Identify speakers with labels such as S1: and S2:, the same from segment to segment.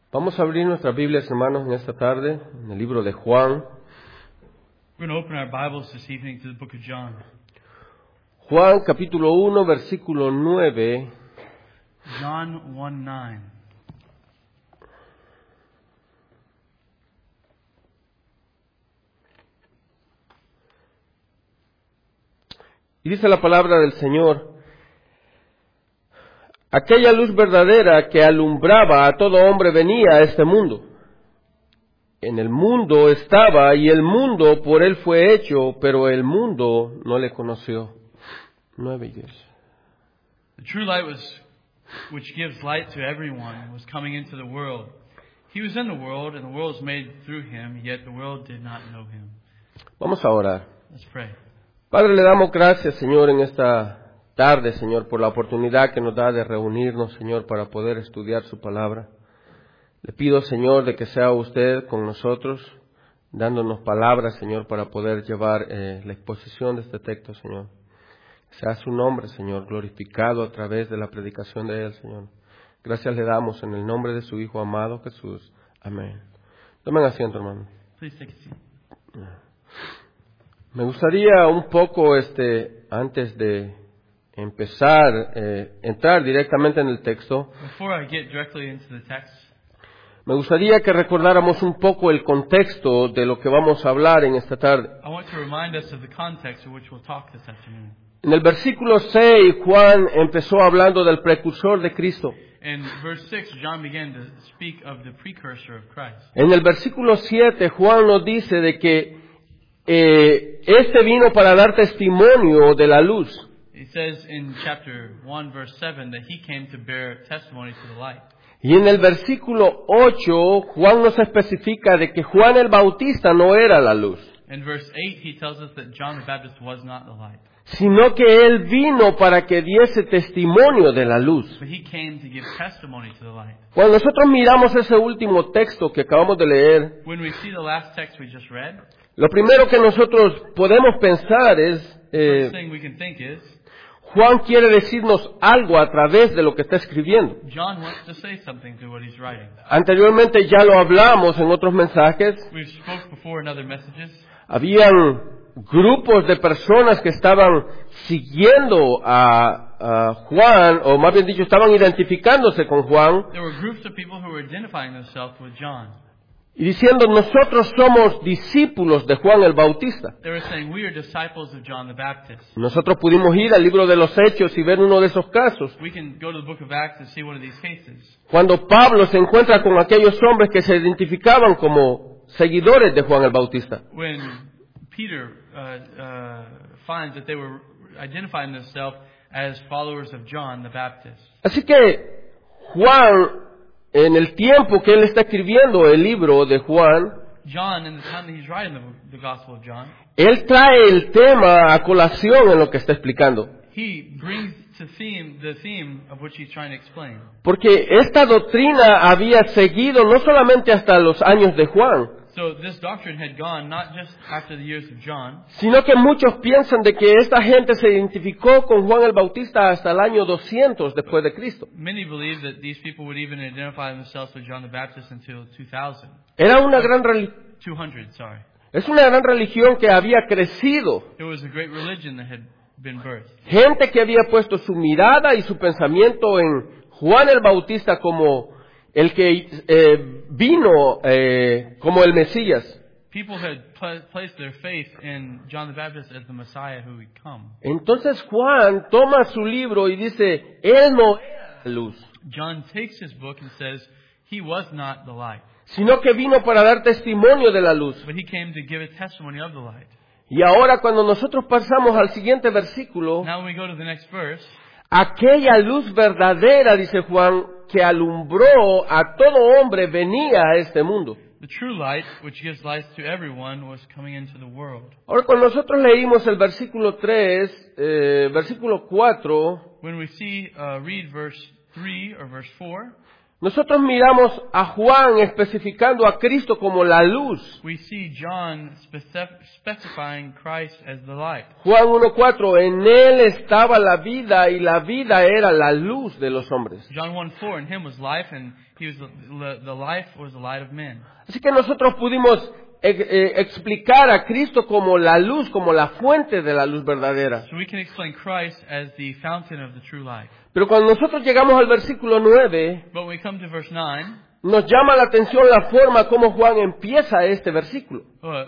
S1: Vamos a abrir nuestras Biblias, hermanos, en esta tarde, en el libro de Juan.
S2: We're going to open our Bibles this evening to the book of John.
S1: Juan capítulo 1, versículo 9.
S2: John 1:9.
S1: Y dice la palabra del Señor: aquella luz verdadera que alumbraba a todo hombre venía a este mundo. En el mundo estaba y el mundo por él fue hecho, pero el mundo no le conoció. 9:10.
S2: The true light which gives light to everyone was coming into the world. He was in the world, and the world was made through him, yet the world did not know him.
S1: Vamos a orar.
S2: Let's pray.
S1: Padre, le damos gracias, Señor, en esta tarde, Señor, por la oportunidad que nos da de reunirnos, Señor, para poder estudiar su palabra. Le pido, Señor, de que sea usted con nosotros, dándonos palabras, Señor, para poder llevar la exposición de este texto, Señor. Sea su nombre, Señor, glorificado a través de la predicación de él, Señor. Gracias le damos en el nombre de su Hijo amado Jesús. Amén. Tomen asiento, hermano.
S2: Please take a seat.
S1: Me gustaría un poco, antes de empezar, entrar directamente en el texto,
S2: Before I get directly into the text,
S1: me gustaría que recordáramos un poco el contexto de lo que vamos a hablar en esta tarde.
S2: I want to remind us of the context in which we'll talk this afternoon.
S1: En el versículo 6, Juan empezó hablando del precursor de Cristo.
S2: In verse 6, John began to speak of the precursor of Christ.
S1: En el versículo 7, Juan nos dice de que este vino para dar testimonio de la luz.
S2: It says in chapter 1, verse 7, that he came to bear testimony to the light.
S1: Y en el versículo 8, Juan nos especifica de que Juan el Bautista no era la luz,
S2: In verse 8, he tells us that John the Baptist was not the light,
S1: sino que él vino para que diese testimonio de la luz.
S2: but he came to give testimony to the light.
S1: Cuando nosotros miramos ese último texto que acabamos de leer,
S2: When we see the last text we just read,
S1: lo primero que nosotros podemos pensar es,
S2: first thing we can think is,
S1: Juan quiere decirnos algo a través de lo que está escribiendo.
S2: John wants to say something to what he's writing.
S1: Anteriormente ya lo hablamos en otros mensajes.
S2: We've spoke before in other messages.
S1: Habían grupos de personas que estaban siguiendo a Juan, o más bien dicho, estaban identificándose con Juan
S2: There were groups of people who were identifying themselves with John.
S1: y diciendo: nosotros somos discípulos de Juan el Bautista.
S2: They were saying, we are disciples of John the Baptist.
S1: Nosotros pudimos ir al libro de los Hechos y ver uno de esos casos,
S2: We can go to the book of Acts and see one of these cases.
S1: cuando Pablo se encuentra con aquellos hombres que se identificaban como seguidores de Juan el Bautista.
S2: When Peter finds that they were identifying themselves as followers of John the Baptist.
S1: Así que Juan, en el tiempo que él está escribiendo el libro de Juan,
S2: John, in the time that he's writing the Gospel of John,
S1: él trae el tema a colación en lo que está explicando.
S2: he brings to the theme of which he's trying to explain.
S1: Porque esta doctrina había seguido no solamente hasta los años de Juan,
S2: So this doctrine had gone not just after the years of John,
S1: sino que muchos piensan de que esta gente se identificó con Juan el Bautista hasta el año 200 después de Cristo.
S2: many believe that these people would even identify themselves with John the Baptist until 2000.
S1: Era una gran
S2: 200, sorry.
S1: es una gran religión que había crecido.
S2: It was a great religion that had been birthed.
S1: Gente que había puesto su mirada y su pensamiento en Juan el Bautista como el que vino como el Mesías.
S2: People had placed their faith in John the Baptist as the Messiah who would come.
S1: Entonces Juan toma su libro y dice: él no era la luz,
S2: John takes his book and says he was not the light,
S1: sino que vino para dar testimonio de la luz.
S2: but he came to give a testimony of the light.
S1: Y ahora cuando nosotros pasamos al siguiente versículo,
S2: Now when we go to the next verse,
S1: aquella luz verdadera, dice Juan, que alumbró a todo hombre venía a este mundo.
S2: the true light, which gives light to everyone, was coming into the world.
S1: Ahora cuando nosotros leímos el versículo 3, versículo 4,
S2: When we read verse 3 or verse 4,
S1: Nosotros miramos a Juan especificando a Cristo como la luz.
S2: We see John specifying Christ as the light.
S1: Juan 1:4, en él estaba la vida y la vida era la luz de los hombres.
S2: John 1:4, in him was life, and he was the life was the light of men.
S1: Así que nosotros pudimos explicar a Cristo como la luz, como la fuente de la luz verdadera.
S2: So we can explain Christ as the fountain of the true light.
S1: Pero cuando nosotros llegamos al versículo 9,
S2: But when we come to verse 9,
S1: nos llama la atención la forma como Juan empieza este versículo.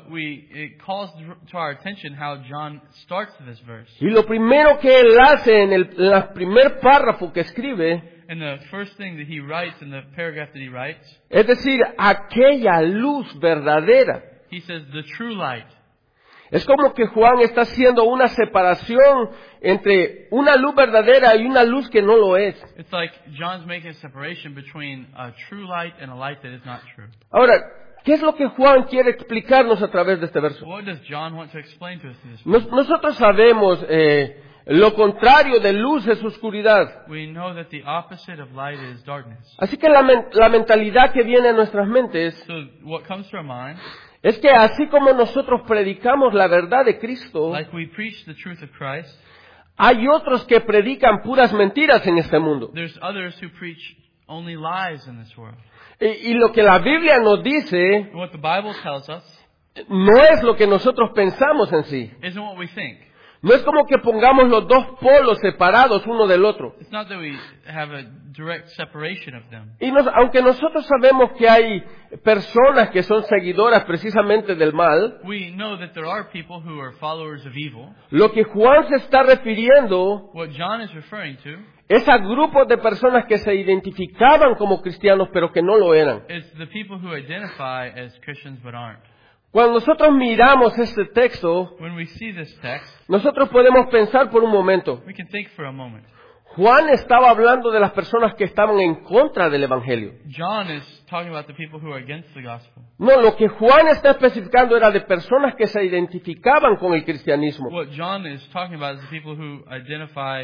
S2: it calls to our attention how John starts this verse.
S1: Y lo primero que él hace en el primer párrafo que escribe,
S2: And the first thing that he writes in the paragraph that he writes,
S1: es decir, aquella luz verdadera.
S2: he says, the true light.
S1: Es como que Juan está haciendo una separación entre una luz verdadera y una luz que no lo es.
S2: It's like John's making a separation between a true light and a light that is not true.
S1: Ahora, ¿qué es lo que Juan quiere explicarnos a través de este verso?
S2: What does John want to explain to us in this verse?
S1: Nosotros sabemos lo contrario de luz es oscuridad.
S2: We know that the opposite of light is darkness.
S1: Así que la mentalidad que viene a nuestras mentes
S2: So what comes to our mind,
S1: es que así como nosotros predicamos la verdad de Cristo,
S2: like we preach the truth of Christ,
S1: hay otros que predican puras mentiras en este mundo.
S2: there's others who preach only lies in this world.
S1: Y lo que la Biblia nos dice
S2: And what the Bible tells us
S1: no es lo que nosotros pensamos en sí.
S2: isn't what we think.
S1: No es como que pongamos los dos polos separados uno del otro.
S2: It's not that we have a direct separation of them.
S1: Y aunque nosotros sabemos que hay personas que son seguidoras precisamente del mal,
S2: We know that there are people who are followers of evil.
S1: lo que Juan se está refiriendo
S2: What John is referring to
S1: es a grupos de personas que se identificaban como cristianos pero que no lo eran.
S2: is the people who identify as Christians but aren't.
S1: Cuando nosotros miramos este texto,
S2: When we see this text,
S1: nosotros podemos pensar por un momento.
S2: we can think for a moment.
S1: Juan estaba hablando de las personas que estaban en contra del Evangelio.
S2: John is talking about the people who are against the gospel.
S1: No, lo que Juan está especificando era de personas que se identificaban con el cristianismo.
S2: What John is talking about is the people who identify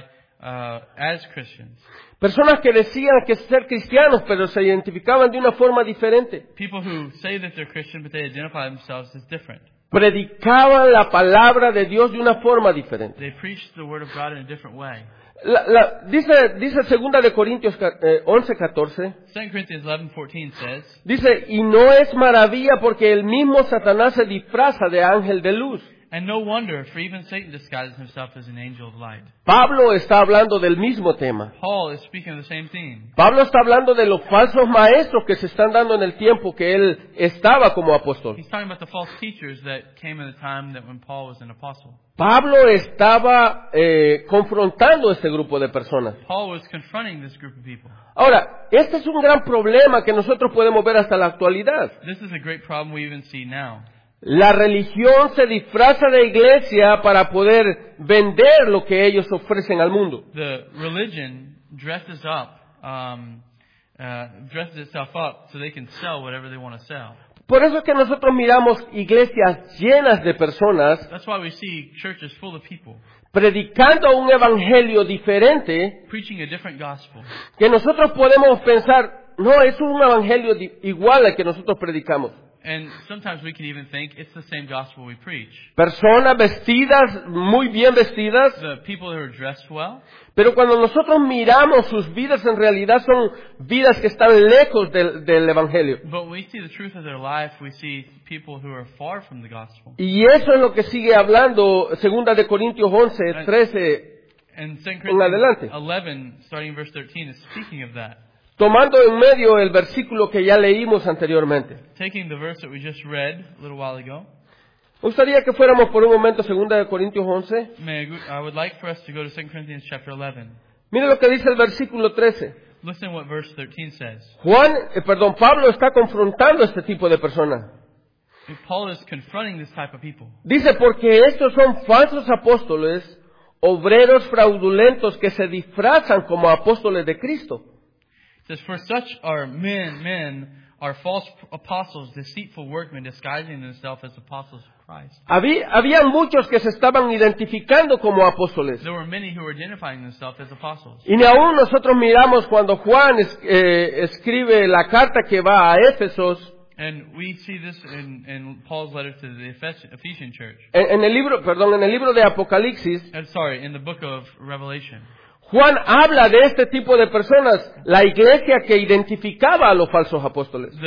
S2: as Christians.
S1: Personas que decían que ser cristianos, pero se identificaban de una forma diferente.
S2: People who say that they're Christian but they identify themselves as different.
S1: Predicaban la palabra de Dios de una forma diferente.
S2: They preach the word of God in a different way.
S1: Dice 2 de Corintios 11:14,
S2: 2 Corinthians 11:14 says,
S1: dice, y no es maravilla porque el mismo Satanás se disfraza de ángel de luz.
S2: and no wonder, for even Satan disguises himself as an angel of light.
S1: Pablo está hablando del mismo tema.
S2: Paul is speaking of the same theme.
S1: Pablo está hablando de los falsos maestros que se están dando en el tiempo que él estaba como apóstol.
S2: He's talking about the false teachers that came in the time that when Paul was an apostle.
S1: Pablo estaba confrontando a este grupo de personas.
S2: Paul was confronting this group of people.
S1: Ahora, este es un gran problema que nosotros podemos ver hasta la actualidad.
S2: This is a great problem we even see now.
S1: La religión se disfraza de iglesia para poder vender lo que ellos ofrecen al mundo.
S2: The religion dresses itself up so they can sell whatever they want to sell.
S1: Por eso es que nosotros miramos iglesias llenas de personas
S2: That's why we see churches full of people
S1: predicando un evangelio diferente
S2: preaching a different gospel.
S1: que nosotros podemos pensar, no, es un evangelio igual al que nosotros predicamos.
S2: And sometimes we can even think it's the same gospel we preach.
S1: Personas vestidas, muy bien vestidas,
S2: The people who are dressed well,
S1: pero cuando nosotros miramos sus vidas, en realidad son vidas que están lejos del evangelio.
S2: but when we see the truth of their life, we see people who are far from the gospel.
S1: Y eso es lo que sigue hablando 2 de Corintios 11, 13,
S2: And 2
S1: en adelante.
S2: Corinthians 11, starting in verse 13, is speaking of that.
S1: Tomando en medio el versículo que ya leímos anteriormente.
S2: Taking the verse that we just read a little while ago,
S1: Me gustaría que fuéramos por un momento 2 de Corintios 11.
S2: I would like for us to go to 2 Corinthians chapter 11.
S1: Mire lo que dice el versículo 13.
S2: Listen what verse 13 says.
S1: Pablo está confrontando a este tipo de personas.
S2: Paul is confronting this type of people.
S1: Dice, porque estos son falsos apóstoles, obreros fraudulentos que se disfrazan como apóstoles de Cristo.
S2: It says, for such are men are false apostles, deceitful workmen, disguising themselves as apostles of Christ.
S1: Habían muchos que se estaban identificando como apóstoles.
S2: There were many who were identifying themselves as apostles.
S1: Y ni aún nosotros miramos cuando Juan escribe la carta que va a Éfesos.
S2: And we see this in Paul's letter to the Ephesian church.
S1: En el libro de Apocalipsis,
S2: In the book of Revelation.
S1: Juan habla de este tipo de personas, la iglesia que identificaba a los falsos apóstoles.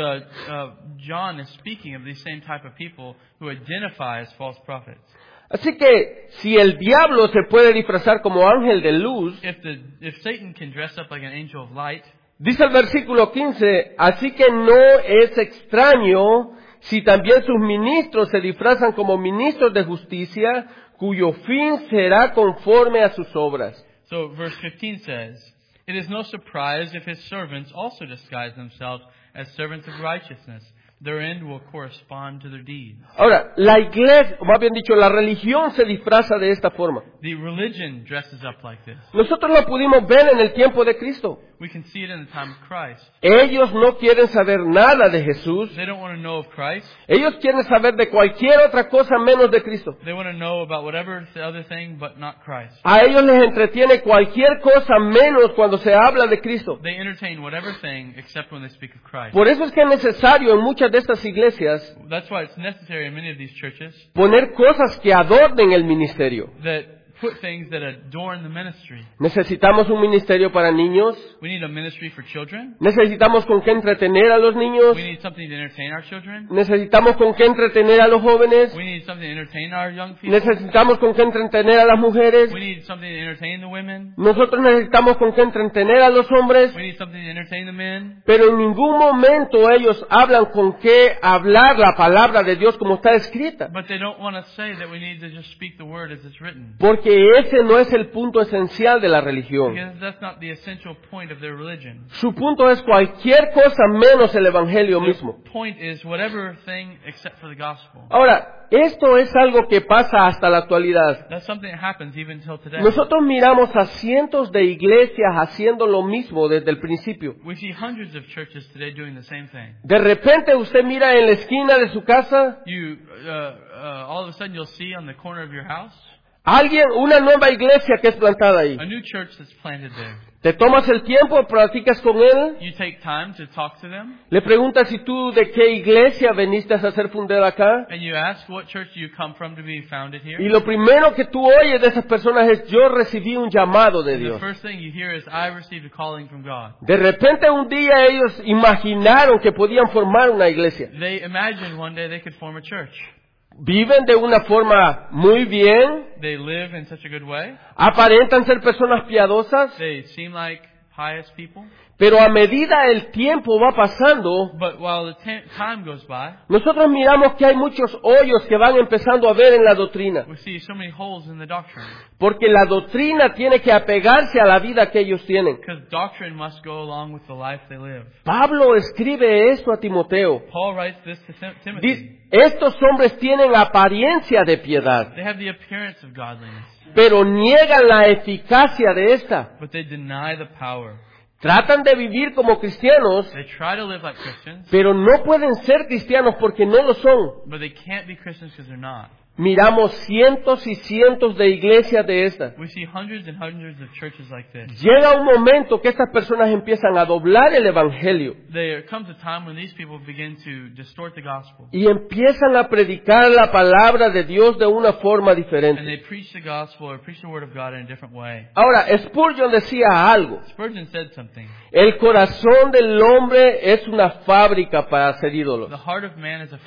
S2: John is speaking of these same type of people who identify as false prophets.
S1: Así que si el diablo se puede disfrazar como ángel de luz,
S2: If Satan can dress up like an angel of light,
S1: dice el versículo 15, así que no es extraño si también sus ministros se disfrazan como ministros de justicia, cuyo fin será conforme a sus obras.
S2: So verse 15 says, "It is no surprise if his servants also disguise themselves as servants of righteousness. Their end will correspond to their deeds."
S1: Ahora, la iglesia, o más bien dicho, la religión se disfraza de esta forma.
S2: The religion dresses up like this.
S1: Nosotros lo pudimos ver en el tiempo de Cristo.
S2: We can see it in the time of Christ.
S1: Ellos no quieren saber nada de Jesús.
S2: They don't want to know of Christ.
S1: Ellos quieren saber de cualquier otra cosa menos de Cristo.
S2: They want to know about whatever the other thing but not Christ.
S1: A ellos les entretiene cualquier cosa menos cuando se habla de Cristo.
S2: They entertain whatever thing except when they speak of Christ.
S1: Por eso es que es necesario en muchas de estas iglesias
S2: That's why it's necessary in many of these churches
S1: poner cosas que adornen el ministerio.
S2: that put things that adorn the ministry.
S1: Necesitamos un ministerio para niños.
S2: We need a ministry for children.
S1: Necesitamos con qué entretener a los niños.
S2: We need something to entertain our children.
S1: Necesitamos con qué entretener a los jóvenes.
S2: We need something to entertain our young people.
S1: Necesitamos con qué entretener a las mujeres.
S2: We need something to entertain the women.
S1: Nosotros necesitamos con qué entretener a los hombres.
S2: We need something to entertain the men.
S1: Pero en ningún momento ellos hablan con qué hablar la palabra de Dios como está escrita.
S2: But they don't want to say that we need to just speak the word as it's written.
S1: Porque ese no es el punto esencial de la religión.
S2: Because that's not the essential point of their religion.
S1: Su punto es cualquier cosa menos el evangelio mismo.
S2: The point is whatever thing except for the gospel.
S1: Ahora, esto es algo que pasa hasta la actualidad.
S2: That's something that happens even until today.
S1: Nosotros miramos a cientos de iglesias haciendo lo mismo desde el principio.
S2: We see hundreds of churches today doing the same thing.
S1: De repente usted mira en la esquina de su casa
S2: All of a sudden you'll see on the corner of your house
S1: una nueva iglesia que es plantada ahí.
S2: a new church that's planted there.
S1: Te tomas el tiempo, platicas con él,
S2: You take time to talk to them,
S1: le preguntas si tú de qué iglesia veniste a ser fundada acá.
S2: and you ask what church you come from to be founded here.
S1: Y lo primero que tú oyes de esas personas es: yo recibí un llamado de
S2: And the
S1: Dios.
S2: first thing you hear is, I received a calling from God.
S1: De repente un día ellos imaginaron que podían formar una iglesia.
S2: They imagined one day they could form a church.
S1: Viven de una forma muy bien,
S2: They live in such a good way.
S1: aparentan ser personas piadosas,
S2: They seem like pious people.
S1: pero a medida el tiempo va pasando,
S2: But while the time goes by,
S1: nosotros miramos que hay muchos hoyos que van empezando a ver en la doctrina.
S2: we see so many holes in the doctrine.
S1: Porque la doctrina tiene que apegarse a la vida que ellos tienen.
S2: Because doctrine must go along with the life they live.
S1: Pablo escribe esto a Timoteo.
S2: Paul writes this to Timothy.
S1: Dice: estos hombres tienen apariencia de piedad,
S2: They have the appearance of godliness,
S1: pero niegan la eficacia de esta.
S2: but they deny the power.
S1: Tratan de vivir como cristianos,
S2: They try to live like Christians,
S1: pero no pueden ser cristianos porque no lo son.
S2: but they can't be Christians because they're not.
S1: Miramos cientos y cientos de iglesias de estas.
S2: We see hundreds and hundreds of churches like this.
S1: Llega un momento que estas personas empiezan a doblar el evangelio
S2: There comes a time when these people begin to distort the gospel.
S1: y empiezan a predicar la palabra de Dios de una forma
S2: And
S1: diferente.
S2: they preach the gospel or preach the word of God in a different way.
S1: Ahora, Spurgeon decía algo:
S2: Spurgeon said something.
S1: el corazón del hombre es una fábrica para hacer ídolos.
S2: The heart of man is a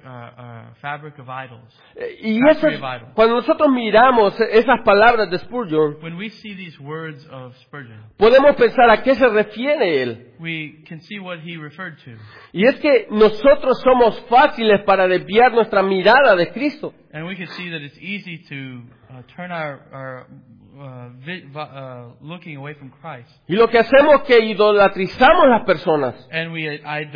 S2: fabric of idols.
S1: Y eso es, cuando nosotros miramos esas palabras de Spurgeon,
S2: When we see these words of Spurgeon,
S1: podemos pensar a qué se refiere él.
S2: we can see what he referred to.
S1: Y es que nosotros somos fáciles para desviar nuestra mirada de Cristo.
S2: And we can see that it's easy to turn our looking away from Christ.
S1: Y lo que hacemos es que idolatrizamos las personas.
S2: And we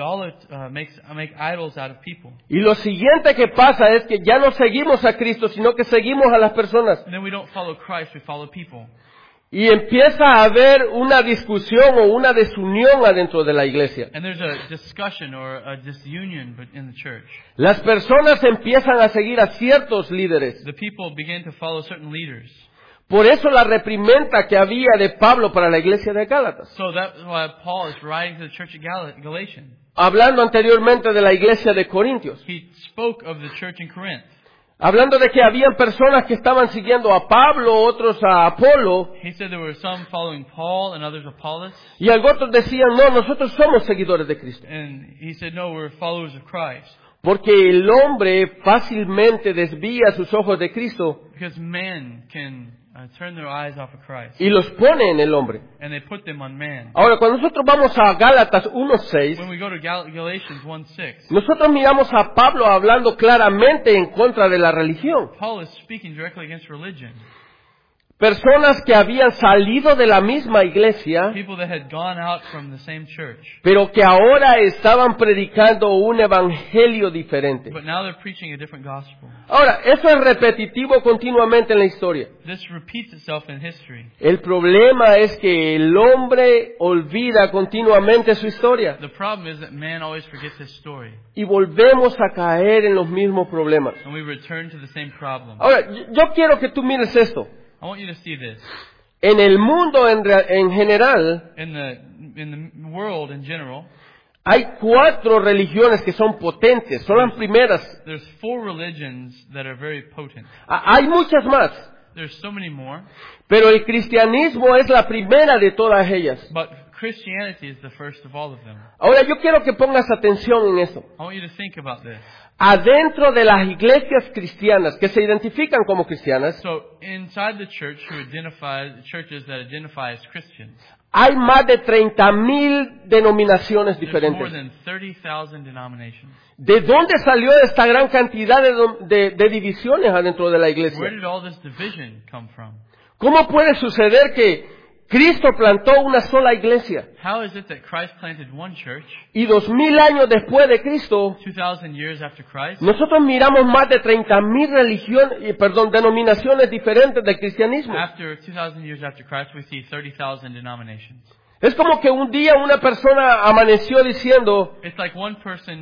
S2: make idols out of people.
S1: Y lo siguiente que pasa es que ya no seguimos a Cristo, sino que seguimos a las personas.
S2: And then we don't follow Christ, we follow people.
S1: Y empieza a haber una discusión o una desunión adentro de la iglesia.
S2: And there's a discussion or a disunion in the church.
S1: Las personas empiezan a seguir a ciertos líderes.
S2: The people begin to follow certain leaders.
S1: Por eso la reprimenda que había de Pablo para la iglesia de Gálatas.
S2: So that's why Paul is writing to the church of Galatians.
S1: Hablando anteriormente de la iglesia de Corintios.
S2: He spoke of the church in Corinth.
S1: Hablando de que habían personas que estaban siguiendo a Pablo, otros a Apolo.
S2: He said there were some following Paul and others Apollos.
S1: Y otros decían, no, nosotros somos seguidores de Cristo.
S2: And he said, no, we're followers of Christ.
S1: Porque el hombre fácilmente desvía sus ojos de Cristo
S2: Because men can turn their eyes off of Christ.
S1: y los pone en el hombre.
S2: And they put them on man.
S1: Ahora, cuando nosotros vamos a Gálatas 1:6,
S2: When we go to Galatians 1:6,
S1: nosotros miramos a Pablo hablando claramente en contra de la religión.
S2: Paul is speaking directly against religion.
S1: Personas que habían salido de la misma iglesia,
S2: People that had gone out from the same church.
S1: pero que ahora estaban predicando un evangelio diferente.
S2: But now they're preaching a different gospel.
S1: Ahora, eso es repetitivo continuamente en la historia.
S2: This repeats itself in history.
S1: El problema es que el hombre olvida continuamente su historia
S2: The problem is that man always forgets his story.
S1: y volvemos a caer en los mismos problemas.
S2: And we return to the same problem.
S1: Ahora, yo quiero que tú mires esto.
S2: I want you to see this.
S1: En el mundo en general,
S2: In the world in general,
S1: hay 4 religiones que son potentes, son las primeras.
S2: there's 4 religions that are very potent.
S1: Hay muchas más,
S2: There's so many more,
S1: pero el cristianismo es la primera de todas ellas.
S2: but Christianity is the first of all of them.
S1: Ahora, yo quiero que pongas atención en esto.
S2: I want you to think about this.
S1: Adentro de las iglesias cristianas que se identifican como cristianas,
S2: So inside the church, churches that identify as Christians,
S1: hay más de 30,000 denominaciones
S2: there's more
S1: diferentes.
S2: than 30,000 denominations.
S1: ¿De dónde salió esta gran cantidad de divisiones adentro de la
S2: Where
S1: iglesia?
S2: did all this division come from?
S1: ¿Cómo puede suceder que Cristo plantó una sola iglesia
S2: How is it that Christ planted one church
S1: y 2000 años después de Cristo
S2: 2,000 years after Christ?
S1: nosotros miramos más de 30,000 denominaciones diferentes del cristianismo?
S2: After 2,000 years after Christ, we see 30,000 denominations.
S1: Es como que un día una persona amaneció diciendo,
S2: It's like one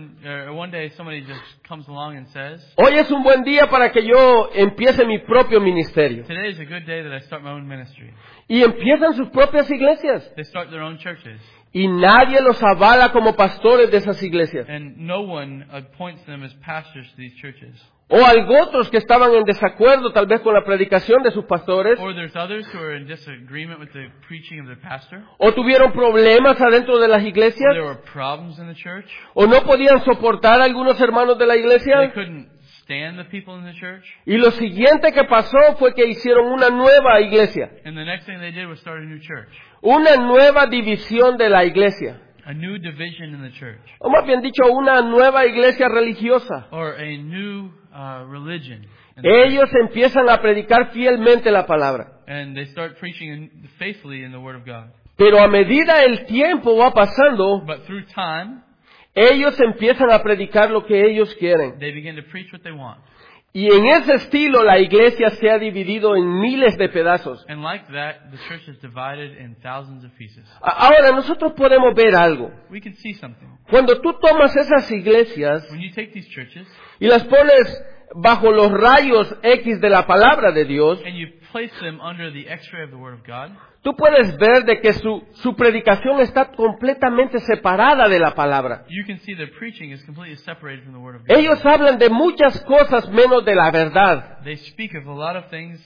S2: day somebody just comes along and says,
S1: hoy es un buen día para que yo empiece mi propio ministerio.
S2: today is a good day that I start my own ministry.
S1: Y empiezan sus propias iglesias.
S2: They start their own churches.
S1: Y nadie los avala como pastores de esas iglesias.
S2: And no one appoints them as pastors to these churches.
S1: O otros que estaban en desacuerdo tal vez con la predicación de sus pastores.
S2: Or there's others who are in disagreement with the preaching of their pastor.
S1: O tuvieron problemas adentro de las iglesias.
S2: There were problems in the church.
S1: O no podían soportar a algunos hermanos de la
S2: They
S1: iglesia.
S2: couldn't stand the people in the church.
S1: Y lo siguiente que pasó fue que hicieron una nueva iglesia.
S2: And the next thing they did was start a new church.
S1: Una nueva división de la iglesia.
S2: A new division in the church.
S1: O más bien dicho, una nueva iglesia religiosa.
S2: Or a new religion. In the church.
S1: Ellos empiezan a predicar fielmente la palabra.
S2: And they start preaching faithfully in the Word of God.
S1: Pero a medida el tiempo va pasando,
S2: But through time,
S1: ellos empiezan a predicar lo que ellos quieren.
S2: they begin to preach what they want.
S1: Y en ese estilo la iglesia se ha dividido en miles de pedazos.
S2: And like that, the church is divided in thousands of pieces.
S1: Ahora nosotros podemos ver algo.
S2: We can see something.
S1: Cuando tú tomas esas iglesias
S2: When you take these churches
S1: y las pones bajo los rayos X de la palabra de Dios,
S2: and you place them under the X-ray of the Word of God,
S1: tú puedes ver de que su predicación está completamente separada de la palabra.
S2: you can see their preaching is completely separated from the Word of God.
S1: Ellos hablan de muchas cosas menos de la verdad.
S2: They speak of a lot of things,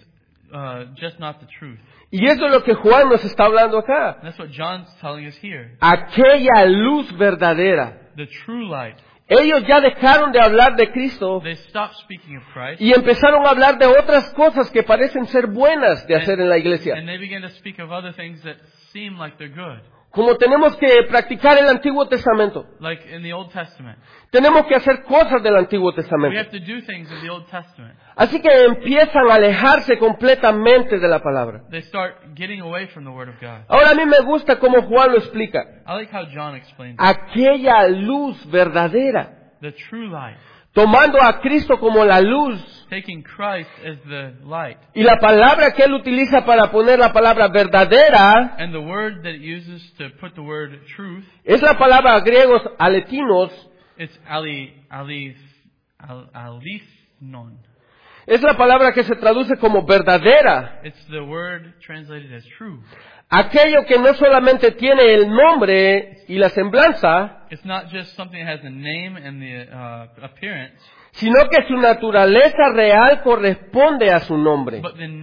S2: just not the truth.
S1: Y eso es lo que Juan nos está hablando acá.
S2: And that's what John's telling us here.
S1: Aquella luz verdadera.
S2: The true light.
S1: Ellos ya dejaron de hablar de Cristo
S2: They stopped speaking of Christ.
S1: y empezaron a hablar de otras cosas que parecen ser buenas de hacer en la iglesia.
S2: And they began to speak of other things that seem like they're good.
S1: Como tenemos que practicar el Antiguo Testamento.
S2: Like in the Old Testament.
S1: Tenemos que hacer cosas del Antiguo
S2: We
S1: Testamento.
S2: have to do things in the Old Testament.
S1: Así que empiezan a alejarse completamente de la palabra.
S2: They start getting away from the Word of God.
S1: Ahora a mí me gusta cómo Juan lo explica.
S2: I like how John explains it.
S1: Aquella luz verdadera.
S2: The true light.
S1: Tomando a Cristo como la luz
S2: taking Christ as the light.
S1: Y la palabra que él utiliza para poner la palabra verdadera
S2: And the word that it uses to put the word truth,
S1: es la palabra griegos aletinos,
S2: it's alithnon.
S1: es la palabra que se traduce como verdadera.
S2: It's the word translated as true.
S1: Aquello que no solamente tiene el nombre y la semblanza,
S2: It's not just something that has a name and the appearance,
S1: sino que su naturaleza real corresponde a su nombre.
S2: but the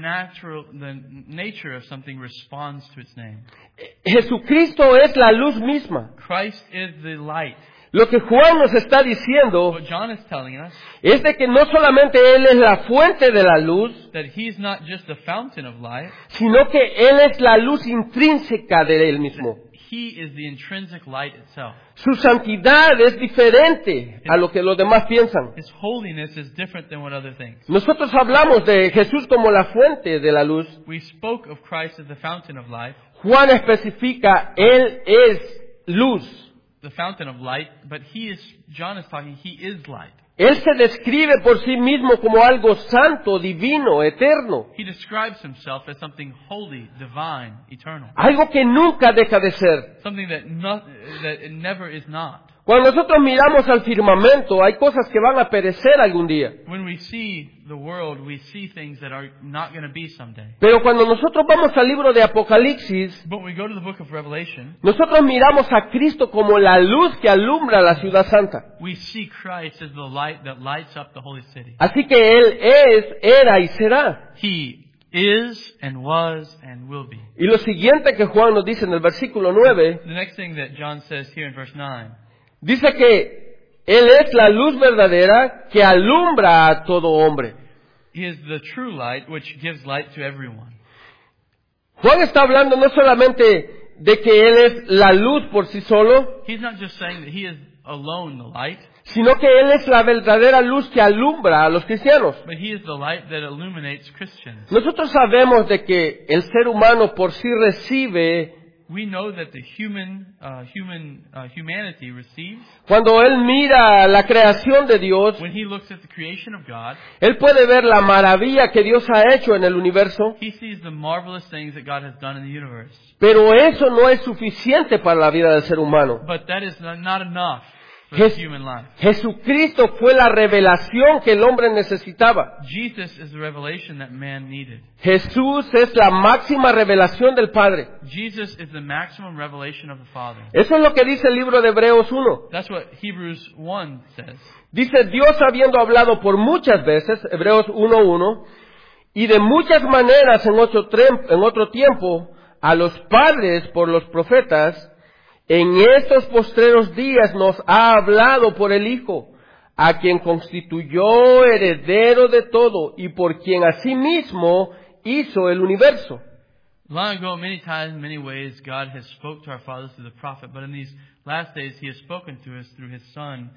S2: nature of something responds to its name.
S1: Jesucristo es la luz misma.
S2: Christ is the light.
S1: Lo que Juan nos está diciendo
S2: What John is telling us,
S1: es de que no solamente Él es la fuente de la luz,
S2: that he's not just the fountain of light,
S1: sino que Él es la luz intrínseca de Él mismo.
S2: he is the intrinsic light itself.
S1: Su santidad es diferente a lo que los demás piensan.
S2: His holiness is different than what other things.
S1: Nosotros hablamos de Jesús como la fuente de la luz.
S2: We spoke of Christ as the fountain of life,
S1: Juan especifica, Él es luz.
S2: the fountain of light, but John is talking, he is light.
S1: Él se describe por sí mismo como algo santo, divino, eterno.
S2: He describes himself as something holy, divine, eternal.
S1: Algo que nunca deja de ser.
S2: Something that it never is not.
S1: Cuando nosotros miramos al firmamento, hay cosas que van a perecer algún día.
S2: When we see the world, we see things that are not going to be someday.
S1: Pero cuando nosotros vamos al libro de Apocalipsis,
S2: But when we go to the book of Revelation,
S1: nosotros miramos a Cristo como la luz que alumbra la ciudad santa.
S2: we see Christ as the light that lights up the holy city.
S1: Así que Él es, era y será.
S2: He is and was and will be.
S1: Y lo siguiente que Juan nos dice en el versículo 9,
S2: The next thing that John says here in verse 9,
S1: dice que Él es la luz verdadera que alumbra a todo hombre.
S2: he is the true light which gives light to everyone.
S1: Juan está hablando no solamente de que Él es la luz por sí solo,
S2: He's not just saying that he is alone the light,
S1: sino que Él es la verdadera luz que alumbra a los cristianos.
S2: but he is the light that illuminates Christians.
S1: Nosotros sabemos de que el ser humano por sí recibe,
S2: We know that the humanity receives,
S1: cuando Él mira la creación de Dios,
S2: when he looks at the creation of God,
S1: Él puede ver la maravilla que Dios ha hecho en el universo,
S2: he sees the marvelous things that God has done in the universe.
S1: pero eso no es suficiente para la vida del ser humano.
S2: But that is not enough for the human life.
S1: Jesucristo fue la revelación que el hombre necesitaba.
S2: Jesus is the revelation that man needed.
S1: Jesús es la máxima revelación del Padre.
S2: Jesus is the maximum revelation of the Father.
S1: Eso es lo que dice el libro de Hebreos 1.
S2: That's what Hebrews 1 says.
S1: Dice, Dios habiendo hablado por muchas veces, Hebreos 1:1, y de muchas maneras en otro tiempo, a los padres por los profetas, en estos postreros días nos ha hablado por el Hijo, a quien constituyó heredero de todo y por quien asimismo hizo el universo.
S2: Long ago, many times, many ways, God has spoke to our fathers through the prophet, but in these last days, He has spoken to us through His Son,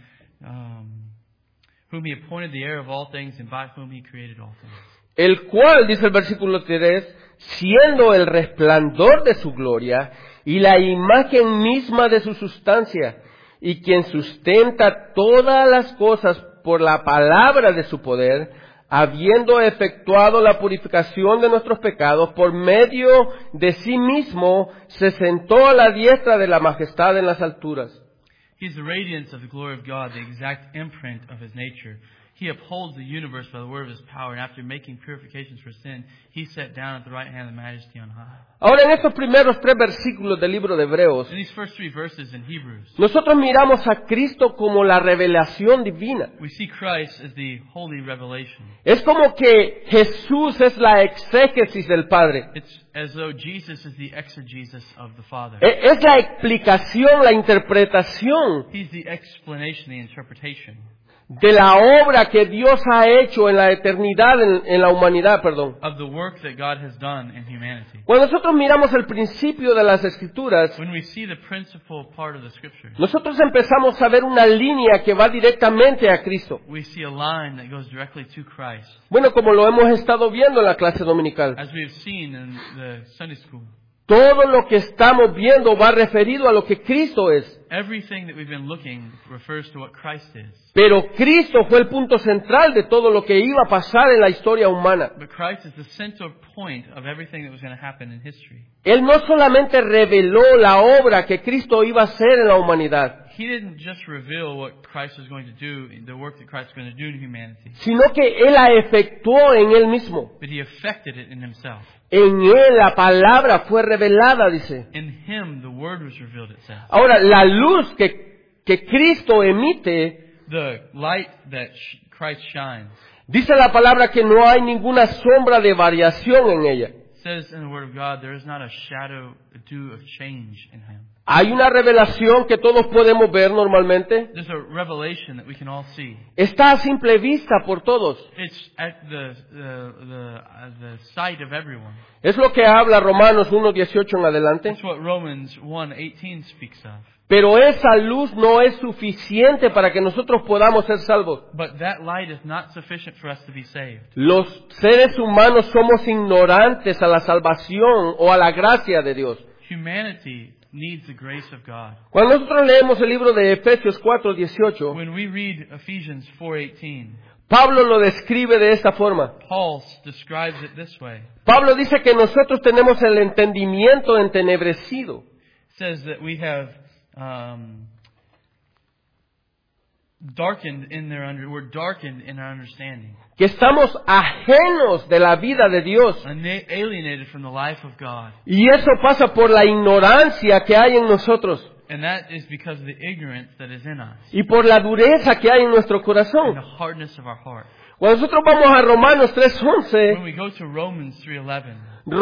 S2: whom He appointed the heir of all things and by whom He created all things.
S1: El cual, dice el versículo 3, siendo el resplandor de su gloria y la imagen misma de su sustancia, y quien sustenta todas las cosas por la palabra de su poder, habiendo efectuado la purificación de nuestros pecados por medio de sí mismo, se sentó a la diestra de la majestad en las alturas.
S2: He is the radiance of the glory of God, the exact imprint of His nature. He upholds the universe by the word of His power, and after making purifications for sin, He sat down at the right hand of the Majesty on high.
S1: Ahora, en estos primeros 3 versículos del libro de Hebreos,
S2: In these first 3 verses in Hebrews,
S1: nosotros miramos a Cristo como la revelación divina.
S2: we see Christ as the holy revelation.
S1: Es como que Jesús es la exégesis del Padre.
S2: It's as though Jesus is the exegesis of the Father.
S1: Es la explicación, la interpretación
S2: He's the explanation, the interpretation
S1: de la obra que Dios ha hecho en la eternidad, en la humanidad, perdón.
S2: of the work that God has done in humanity.
S1: Cuando nosotros miramos el principio de las Escrituras,
S2: When we see the principal part of the Scripture,
S1: nosotros empezamos a ver una línea que va directamente a Cristo.
S2: we see a line that goes directly to Christ,
S1: Bueno, como lo hemos estado viendo en la clase dominical.
S2: as we have seen in the Sunday school.
S1: Todo lo que estamos viendo va referido a lo que Cristo es.
S2: everything that we've been looking refers to what Christ is.
S1: Pero Cristo fue el punto central de todo lo que iba a pasar en la historia humana.
S2: But Christ is the center point of everything that was going to happen in history.
S1: Él no solamente reveló la obra que Cristo iba a hacer en la humanidad,
S2: He didn't just reveal what Christ was going to do, the work that Christ was going to do in humanity,
S1: sino que Él la efectuó en Él mismo.
S2: but He effected it in Himself.
S1: En Él la palabra fue revelada, dice.
S2: In Him, the Word was revealed itself.
S1: Ahora, la luz que Cristo emite,
S2: The light that Christ shines.
S1: dice la palabra que no hay ninguna sombra de variación en ella.
S2: It says in the Word of God, there is not a shadow, a dew of change in Him.
S1: Hay una revelación que todos podemos ver normalmente.
S2: There's a revelation that we can all see.
S1: Está a simple vista por todos.
S2: It's at the sight of everyone.
S1: Es lo que habla Romanos 1:18 en adelante.
S2: That's what Romans 1:18 speaks of.
S1: Pero esa luz no es suficiente para que nosotros podamos ser salvos.
S2: But that light is not sufficient for us to be saved.
S1: Los seres humanos somos ignorantes a la salvación o a la gracia de Dios.
S2: Humanity needs the grace of God.
S1: Cuando nosotros leemos el libro de Efesios 4:18,
S2: When we read Ephesians 4:18,
S1: Pablo lo describe de esta forma.
S2: Paul describes it this way.
S1: Pablo dice que nosotros tenemos el entendimiento entenebrecido.
S2: It says that we have darkened in we're darkened in our understanding,
S1: Que estamos ajenos de la vida de Dios.
S2: alienated from the life of God.
S1: Y eso pasa por la ignorancia que hay en nosotros.
S2: And that is because of the ignorance that is in us
S1: Y por la dureza que hay en nuestro
S2: and
S1: corazón.
S2: the hardness of our heart.
S1: Cuando nosotros vamos a Romanos 3:11,
S2: When we go to Romans 3:11,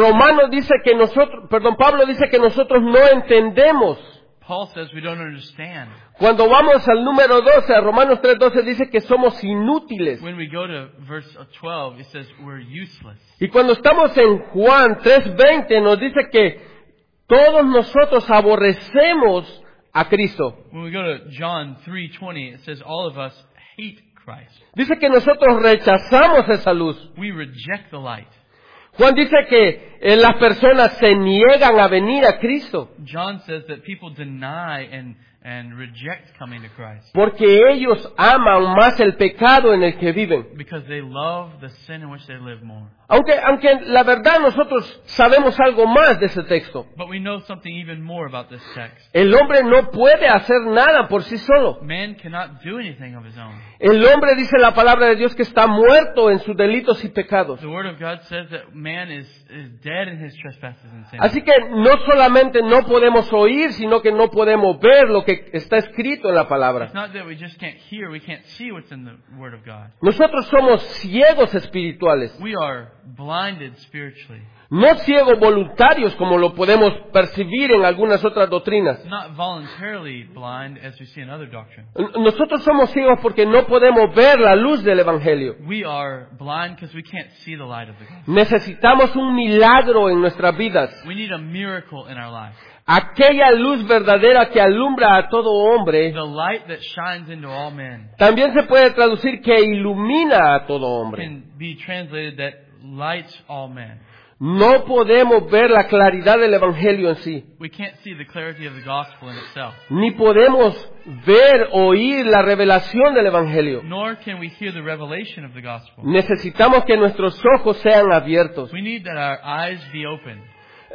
S1: Pablo dice que nosotros no entendemos.
S2: Paul says we don't understand.
S1: Cuando vamos al número 12, a Romanos 3:12 dice que somos inútiles.
S2: When we go to verse 12, it says we're useless.
S1: Y cuando estamos en Juan 3:20 nos dice que todos nosotros aborrecemos a Cristo.
S2: When we go to John 3:20, it says all of us hate Christ.
S1: Dice que nosotros rechazamos esa luz.
S2: We reject the light.
S1: Juan dice que las personas se niegan a venir a Cristo
S2: John says that people deny and reject coming to Christ
S1: porque ellos aman más el pecado en el que viven.
S2: because they love the sin in which they live more.
S1: Aunque la verdad nosotros sabemos algo más de ese texto.
S2: But we know something even more about this text.
S1: El hombre no puede hacer nada por sí solo.
S2: Man cannot do anything of his own.
S1: El hombre, dice la palabra de Dios, que está muerto en sus delitos y pecados.
S2: The Word of God says that man is dead in his trespasses and sins.
S1: Así que no solamente no podemos oír, sino que no podemos ver lo que está escrito en la
S2: It's
S1: palabra.
S2: not that we just can't hear, we can't see what's in the Word of God.
S1: Nosotros somos ciegos espirituales.
S2: We are blinded spiritually.
S1: No ciegos voluntarios como lo podemos percibir en algunas otras doctrinas.
S2: Not voluntarily blind as we see in other doctrines.
S1: Nosotros somos ciegos porque no podemos ver la luz del Evangelio.
S2: We are blind because we can't see the light of the gospel.
S1: Necesitamos un milagro en nuestras vidas.
S2: We need a miracle in our life.
S1: Aquella luz verdadera que alumbra a todo hombre,
S2: The light that shines into all men
S1: también se puede traducir que ilumina a todo hombre.
S2: can be translated that lights all men.
S1: No podemos ver la claridad del Evangelio en sí,
S2: We can't see the clarity of the gospel in itself,
S1: ni podemos ver, oír la revelación del Evangelio.
S2: nor can we hear the revelation of the gospel.
S1: Necesitamos que nuestros ojos sean abiertos.
S2: We need that our eyes be open.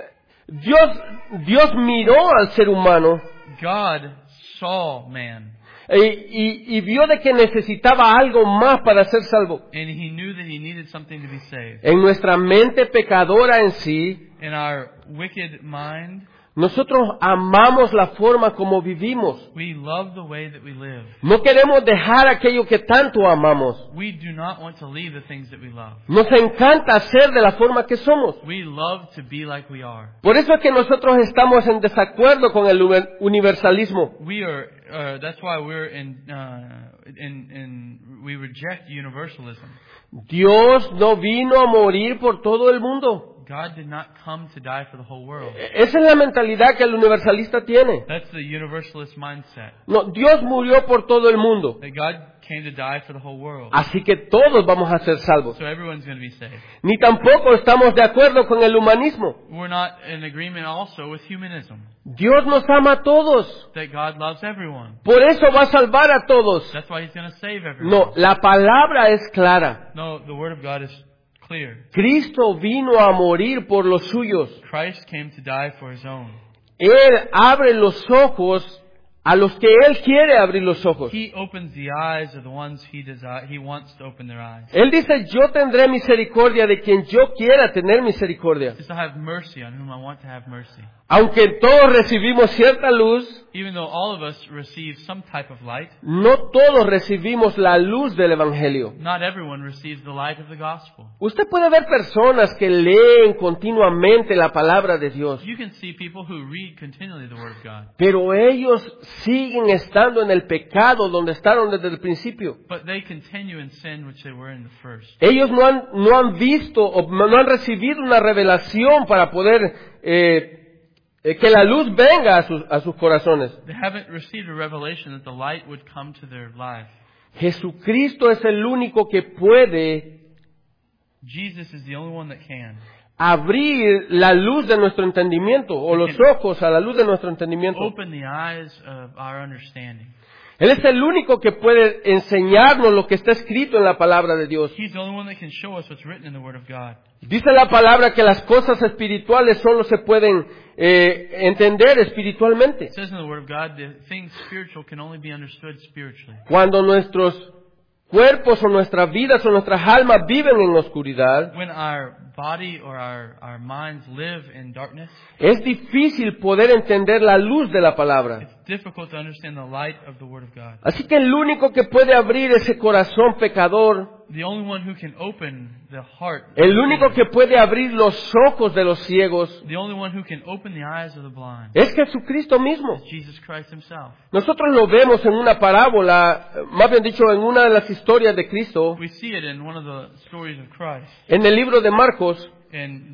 S1: Dios miró al ser humano
S2: God saw man,
S1: y vio de que necesitaba algo más para ser salvo.
S2: and He knew that He needed something to be saved.
S1: En nuestra mente pecadora en sí,
S2: In our wicked mind,
S1: nosotros amamos la forma como vivimos.
S2: we love the way that we live.
S1: No queremos dejar aquello que tanto amamos.
S2: We do not want to leave the things that we love.
S1: Nos encanta ser de la forma que somos.
S2: We love to be like we are.
S1: Por eso es que nosotros estamos en desacuerdo con el universalismo.
S2: We are. That's why we're we reject universalism.
S1: Dios no vino a morir por todo el mundo.
S2: God did not come to die for the whole world.
S1: Esa es la mentalidad que el universalista tiene.
S2: That's the universalist mindset.
S1: No, Dios murió por todo el mundo.
S2: That God came to die for the whole world.
S1: Así que todos vamos a ser salvos.
S2: So everyone's going to be saved.
S1: Ni tampoco estamos de acuerdo con el humanismo.
S2: We're not in agreement also with humanism.
S1: Dios nos ama a todos.
S2: That God loves everyone.
S1: Por eso va a salvar a todos.
S2: That's why He's going to save everyone.
S1: No, la palabra es clara.
S2: No, the Word of God is clear.
S1: Cristo vino a morir por los suyos.
S2: Christ came to die for His own.
S1: Él abre los ojos a los que Él quiere abrir los ojos.
S2: He opens the eyes of the ones He wants to open their eyes.
S1: Él dice, yo tendré misericordia de quien yo quiera tener misericordia.
S2: Just to have mercy on whom I want to have mercy.
S1: Aunque todos recibimos cierta luz,
S2: Even though all of us receive some type of light,
S1: no todos recibimos la luz del Evangelio.
S2: not everyone receives the light of the gospel.
S1: Usted puede ver personas que leen continuamente la palabra de Dios,
S2: You can see people who read continually the Word of God,
S1: pero ellos siguen estando en el pecado donde estaban desde el principio.
S2: but they continue in sin which they were in the first.
S1: Ellos no han visto o no han recibido una revelación para poder que la luz venga a sus corazones.
S2: They haven't received a revelation that the light would come to their life.
S1: Jesucristo es el único que puede
S2: Jesus is the only one that can
S1: abrir la luz de nuestro entendimiento o los ojos a la luz de nuestro entendimiento.
S2: open the eyes of our understanding.
S1: Él es el único que puede enseñarnos lo que está escrito en la palabra de Dios.
S2: He's the only one that can show us what's written in the Word of God.
S1: Dice la palabra que las cosas espirituales solo se pueden entender espiritualmente.
S2: It says in the Word of God that things spiritual can only be understood spiritually.
S1: Cuando nuestros cuerpos o nuestras vidas o nuestras almas viven en oscuridad,
S2: When our body or our minds live in darkness,
S1: es difícil poder entender la luz de la palabra.
S2: it's difficult to understand the light of the Word of God.
S1: Así que el único que puede abrir ese corazón pecador,
S2: The only one who can open the heart,
S1: el único que puede abrir los ojos de los ciegos,
S2: the only one who can open the eyes of the blind,
S1: es Jesucristo mismo.
S2: is Jesus Christ Himself.
S1: Nosotros lo vemos en una parábola, más bien dicho, en una de las historias de Cristo,
S2: We see it in one of the stories of Christ,
S1: en el libro de Marcos.
S2: in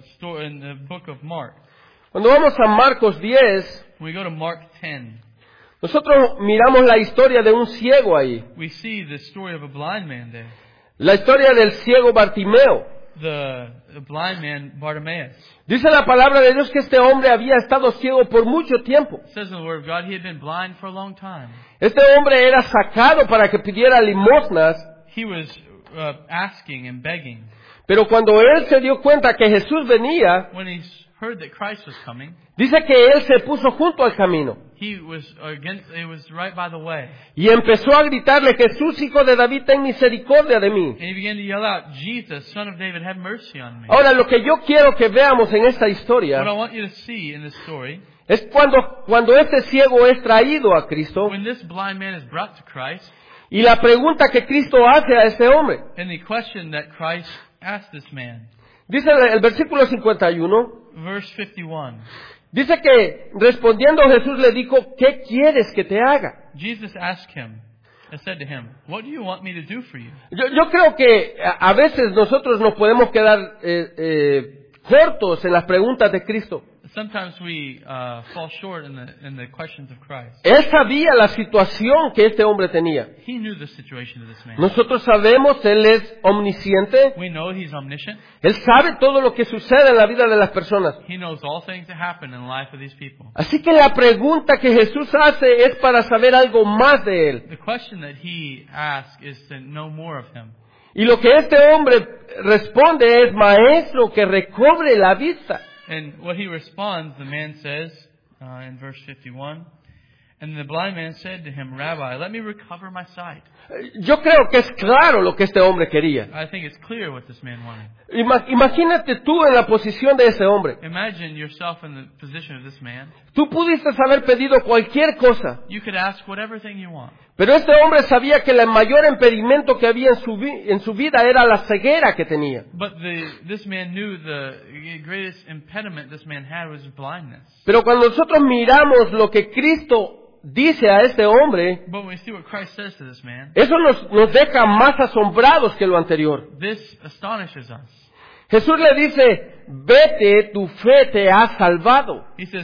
S2: the book of Mark.
S1: Cuando vamos a Marcos 10,
S2: When we go to Mark 10,
S1: nosotros miramos la historia de un ciego ahí.
S2: we see the story of a blind man there.
S1: La historia del ciego Bartimeo.
S2: The blind man Bartimaeus.
S1: Dice la palabra de Dios que este hombre había estado ciego por mucho tiempo.
S2: It says in the Word of God he had been blind for a long time.
S1: Este hombre era sacado para que pidiera limosnas,
S2: He was asking and begging.
S1: pero cuando él se dio cuenta que Jesús venía,
S2: When he heard that Christ was coming,
S1: dice que él se puso junto al camino
S2: it was right by the way.
S1: y empezó a gritarle, Jesús, hijo de David, ten misericordia de mí.
S2: And he began to yell out, Jesus, Son of David, have mercy on me.
S1: Ahora, lo que yo quiero que veamos en esta historia
S2: What I want you to see in this story,
S1: es cuando este ciego es traído a Cristo
S2: when this blind man is brought to Christ,
S1: y la pregunta que Cristo hace a este hombre.
S2: and the question that Christ asked this man.
S1: Dice el versículo 51,
S2: Verse 51.
S1: dice que respondiendo Jesús le dijo, ¿qué quieres que te haga?
S2: Jesus asked him, and said to him, what do you want me to do for you?
S1: Yo creo que a veces nosotros nos podemos quedar cortos en las preguntas de Cristo.
S2: Sometimes we fall short in the questions of Christ.
S1: Él sabía la situación que este hombre tenía.
S2: He knew the situation of this man.
S1: Nosotros sabemos, Él es omnisciente.
S2: We know he's omniscient.
S1: Él sabe todo lo que sucede en la vida de las personas.
S2: He knows all things that happen in the life of these people.
S1: Así que la pregunta que Jesús hace es para saber algo más de Él.
S2: The question that he asks is to know more of him.
S1: Y lo que este hombre responde es, Maestro, que recobre la vista.
S2: And what he responds, the man says in verse 51, and the blind man said to him, Rabbi, let me recover my sight.
S1: Yo creo que es claro lo que este hombre quería.
S2: I think it's clear what this man wanted.
S1: Imagínate tú en la posición de ese hombre.
S2: Imagine yourself in the position of this man.
S1: Tú pudiste haber pedido cualquier cosa,
S2: You could ask whatever thing you want.
S1: pero este hombre sabía que el mayor impedimento que había en su vida era la ceguera que tenía.
S2: But this man knew the greatest impediment this man had was blindness.
S1: Pero cuando nosotros miramos lo que Cristo dice a este hombre,
S2: But when we see what Christ says to this man,
S1: eso nos deja más asombrados que lo anterior.
S2: this astonishes us.
S1: Jesús le dice, vete, tu fe te ha salvado.
S2: He says,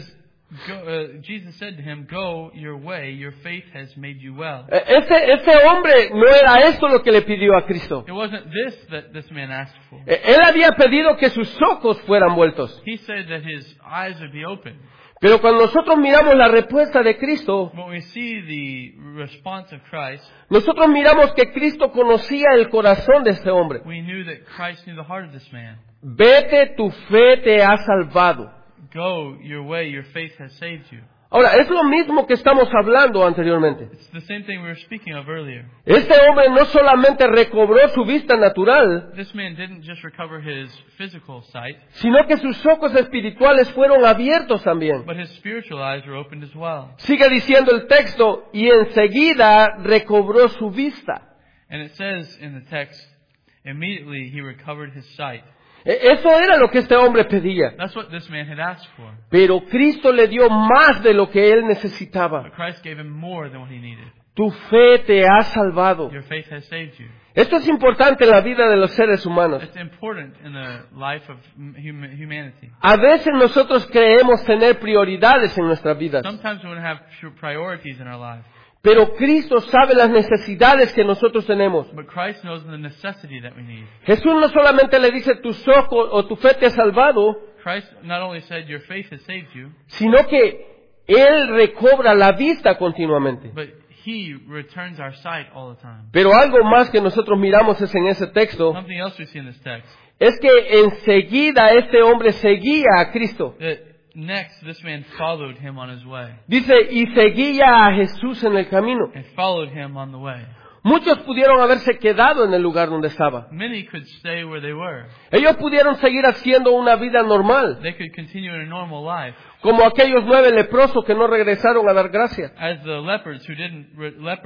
S2: Jesus said to him, "Go your way, your faith has made you well."
S1: Este hombre no era esto lo que le pidió a Cristo.
S2: It wasn't this that this man asked for.
S1: Él había pedido que sus ojos fueran vueltos.
S2: He said that his eyes would be open.
S1: Pero cuando nosotros miramos la respuesta de Cristo,
S2: When we see the response of Christ,
S1: nosotros miramos que Cristo conocía el corazón de este hombre.
S2: we knew that Christ knew the heart of this man.
S1: Vete, tu fe te ha salvado.
S2: Go your way, your faith has saved you.
S1: Ahora, es lo mismo que estamos hablando anteriormente.
S2: It's the same thing we were speaking of earlier.
S1: Este hombre no solamente recobró su vista natural,
S2: This man didn't just recover his physical sight,
S1: sino que sus ojos espirituales fueron abiertos también.
S2: but his spiritual eyes were opened as well.
S1: Sigue diciendo el texto, y enseguida recobró su vista.
S2: And it says in the text, immediately he recovered his sight.
S1: Eso era lo que este hombre pedía.
S2: That's what this man had asked for.
S1: Pero Cristo le dio más de lo que él necesitaba.
S2: But Christ gave him more than what he needed.
S1: Tu fe te ha salvado.
S2: Your faith has saved you.
S1: Esto es importante en la vida de los seres humanos.
S2: It's important in the life of humanity.
S1: A veces nosotros creemos tener prioridades en nuestras vidas.
S2: Sometimes we want to have priorities in our life.
S1: Pero Cristo sabe las necesidades que nosotros tenemos.
S2: But Christ knows the necessity that we need.
S1: Jesús no solamente le dice tus ojos o tu fe te ha salvado,
S2: Christ not only said your faith has saved you,
S1: sino que Él recobra la vista continuamente.
S2: but He returns our sight all the time.
S1: Pero algo más que nosotros miramos es en ese texto,
S2: Something else we see in this text.
S1: es que enseguida este hombre seguía a Cristo.
S2: That next, this man followed him on his way.
S1: Dice, y seguía a Jesús en el camino.
S2: And followed him on the way.
S1: Muchos pudieron haberse quedado en el lugar donde estaba.
S2: Many could stay where they were.
S1: Ellos pudieron seguir haciendo una vida normal,
S2: They could continue in a normal life.
S1: como aquellos 9 leprosos que no regresaron a dar gracias.
S2: As the lepers who didn't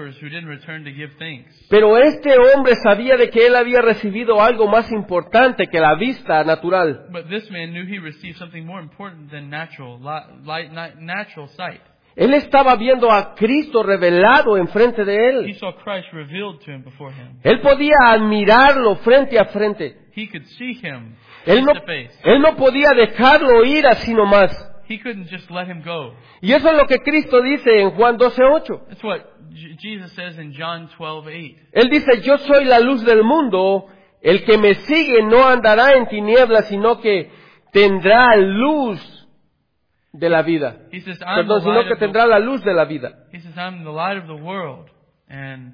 S2: return to give thanks.
S1: Pero este hombre sabía de que él había recibido algo más importante que la vista natural.
S2: But this man knew he received something more important than natural sight.
S1: Él estaba viendo a Cristo revelado enfrente de
S2: He
S1: él.
S2: saw Christ revealed to him before him.
S1: Él podía admirarlo frente a frente.
S2: He could see him
S1: Él
S2: face to face.
S1: no podía dejarlo ir así nomás.
S2: He couldn't just let him go.
S1: Y eso es lo que Cristo dice en Juan 12:8.
S2: That's what Jesus says in John 12:8.
S1: Él dice, yo soy la luz del mundo, el que me sigue no andará en tinieblas, sino que tendrá luz de la vida.
S2: He says, I'm
S1: Perdón,
S2: the
S1: sino
S2: light
S1: que
S2: of the
S1: tendrá la luz de la vida.
S2: He says, I'm the light of the world, and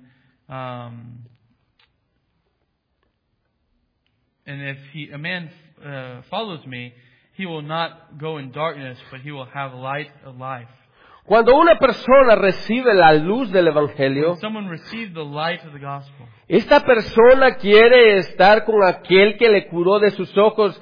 S2: if a man follows me, he will not go in darkness, but he will have light of life.
S1: Cuando una persona recibe la luz del Evangelio,
S2: When someone receives the light of the gospel,
S1: esta persona quiere estar con aquel que le curó de sus ojos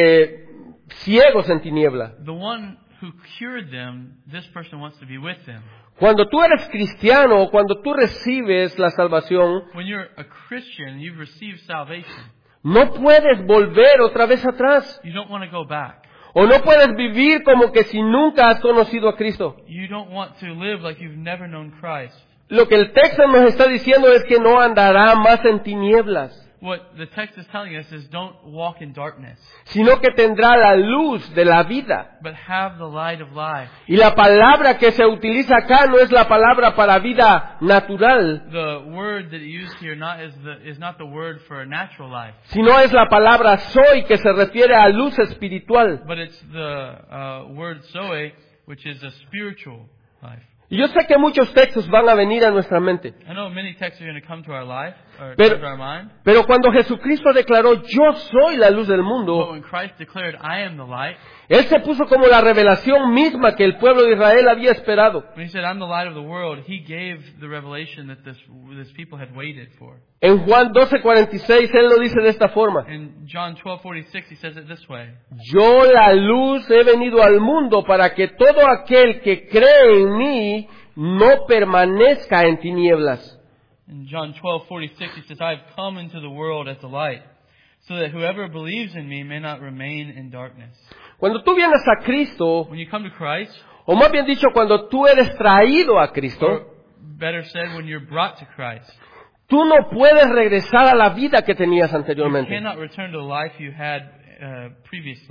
S1: ciegos en tiniebla.
S2: the one who cured them, this person wants to be with them.
S1: Cuando tú eres cristiano, cuando tú recibes la salvación,
S2: When you're a Christian, you've received salvation.
S1: no puedes volver otra vez atrás.
S2: You don't want to go back.
S1: O no puedes vivir como que si nunca has conocido a Cristo.
S2: You don't want to live like you've never known Christ.
S1: Lo que el texto nos está diciendo es que no andará más en tinieblas,
S2: What the text is telling us is don't walk in darkness,
S1: sino que tendrá la luz de la vida.
S2: but have the light of life.
S1: Y la palabra que se utiliza acá no es la palabra para vida natural,
S2: The word that he used here is not the word for a natural life,
S1: sino es la palabra soy, que se refiere a luz espiritual.
S2: but it's the word zoe, which is a spiritual life.
S1: Y yo sé que muchos textos van a venir a nuestra mente.
S2: I know many texts are going to come to our life, or
S1: Pero-
S2: come to our mind.
S1: Pero cuando Jesucristo declaró, yo soy la luz del
S2: But
S1: mundo,
S2: when Christ declared, I am the light,
S1: Él se puso como la revelación misma que el pueblo de Israel había esperado.
S2: when he said, I'm the light of the world, he gave the revelation that this people had waited for.
S1: En Juan 12:46 Él lo dice de esta forma.
S2: In John 12:46, he says it this way.
S1: Yo la luz he venido al mundo para que todo aquel que cree en mí no permanezca en tinieblas.
S2: In John 12:46, he says, I have come into the world as the light, so that whoever believes in me may not remain in darkness.
S1: Cuando tú vienes a Cristo,
S2: When you come to Christ,
S1: o más bien dicho, cuando tú eres traído a Cristo,
S2: or better said, when you're brought to Christ,
S1: tú no puedes regresar a la vida que tenías
S2: you
S1: anteriormente.
S2: cannot return to the life you had previously.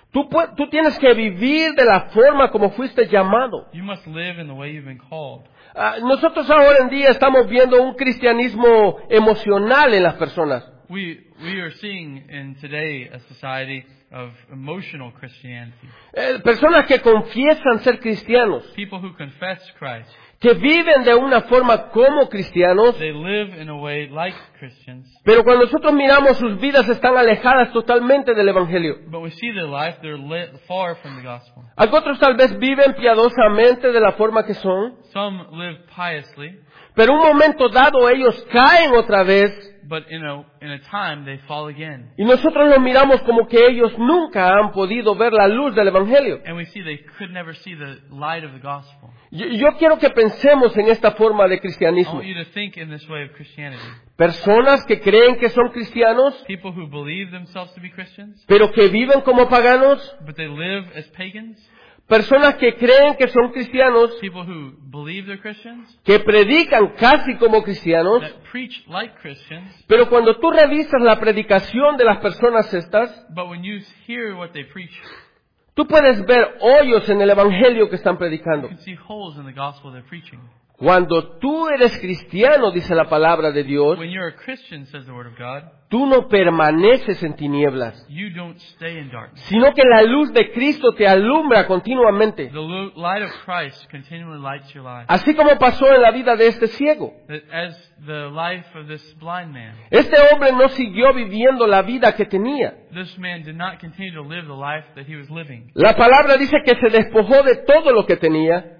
S1: Tú tienes que vivir de la forma como fuiste llamado.
S2: You must live in the way you've been called.
S1: Nosotros ahora en día estamos viendo un cristianismo emocional en las personas.
S2: We are seeing in today a society of emotional Christianity.
S1: Personas que confiesan ser cristianos,
S2: People who confess Christ.
S1: que viven de una forma como cristianos,
S2: They live in a way like Christians.
S1: pero cuando nosotros miramos sus vidas están alejadas totalmente del Evangelio.
S2: But we see their life, they're far from the gospel.
S1: Otros tal vez viven piadosamente de la forma que son,
S2: Some live piously,
S1: pero un momento dado ellos caen otra vez
S2: but in a time they fall again.
S1: y nosotros los miramos como que ellos nunca han podido ver la luz del Evangelio.
S2: And we see they could never see the light of the gospel.
S1: Yo quiero que pensemos en esta forma de
S2: I
S1: cristianismo.
S2: want you to think in this way of Christianity.
S1: Personas que creen que son cristianos,
S2: People who believe themselves to be Christians,
S1: pero que viven como paganos.
S2: but they live as pagans.
S1: Personas que creen que son cristianos,
S2: People who believe they're Christians,
S1: que predican casi como cristianos,
S2: that preach like Christians,
S1: pero cuando tú revisas la predicación de las personas estas,
S2: but when you hear what they preach,
S1: tú puedes ver hoyos en el evangelio que están
S2: you
S1: predicando.
S2: can see holes in the gospel they're preaching.
S1: Cuando tú eres cristiano, dice la palabra de Dios,
S2: When you're a Christian, says the Word of God,
S1: tú no permaneces en tinieblas,
S2: you don't stay in darkness.
S1: sino que la luz de Cristo te alumbra continuamente.
S2: The light of Christ continually lights your life.
S1: Así como pasó en la vida de este ciego.
S2: That as the life of this blind man,
S1: Este hombre no siguió viviendo la vida que tenía.
S2: this man did not continue to live the life that he was living.
S1: La palabra dice que se despojó de todo lo que tenía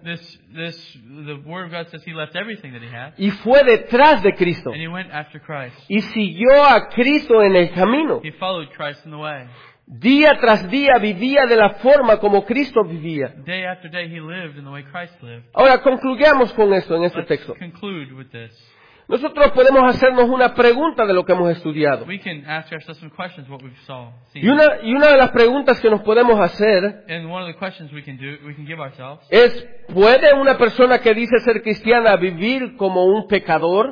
S2: The Word of God says he left everything that he had,
S1: y fue detrás de Cristo.
S2: and he went after Christ.
S1: Y siguió a Cristo en el camino.
S2: He followed Christ in the way.
S1: Día tras día vivía de la forma como Cristo vivía.
S2: Day after day he lived in the way Christ lived.
S1: Ahora concluyamos con esto en este
S2: Let's
S1: texto.
S2: conclude with this.
S1: Nosotros podemos hacernos una pregunta de lo que hemos estudiado.
S2: We can ask ourselves some questions what we've seen.
S1: Y una de las preguntas que nos podemos hacer
S2: And one of the questions we can give ourselves
S1: es, ¿puede una persona que dice ser cristiana vivir como un pecador?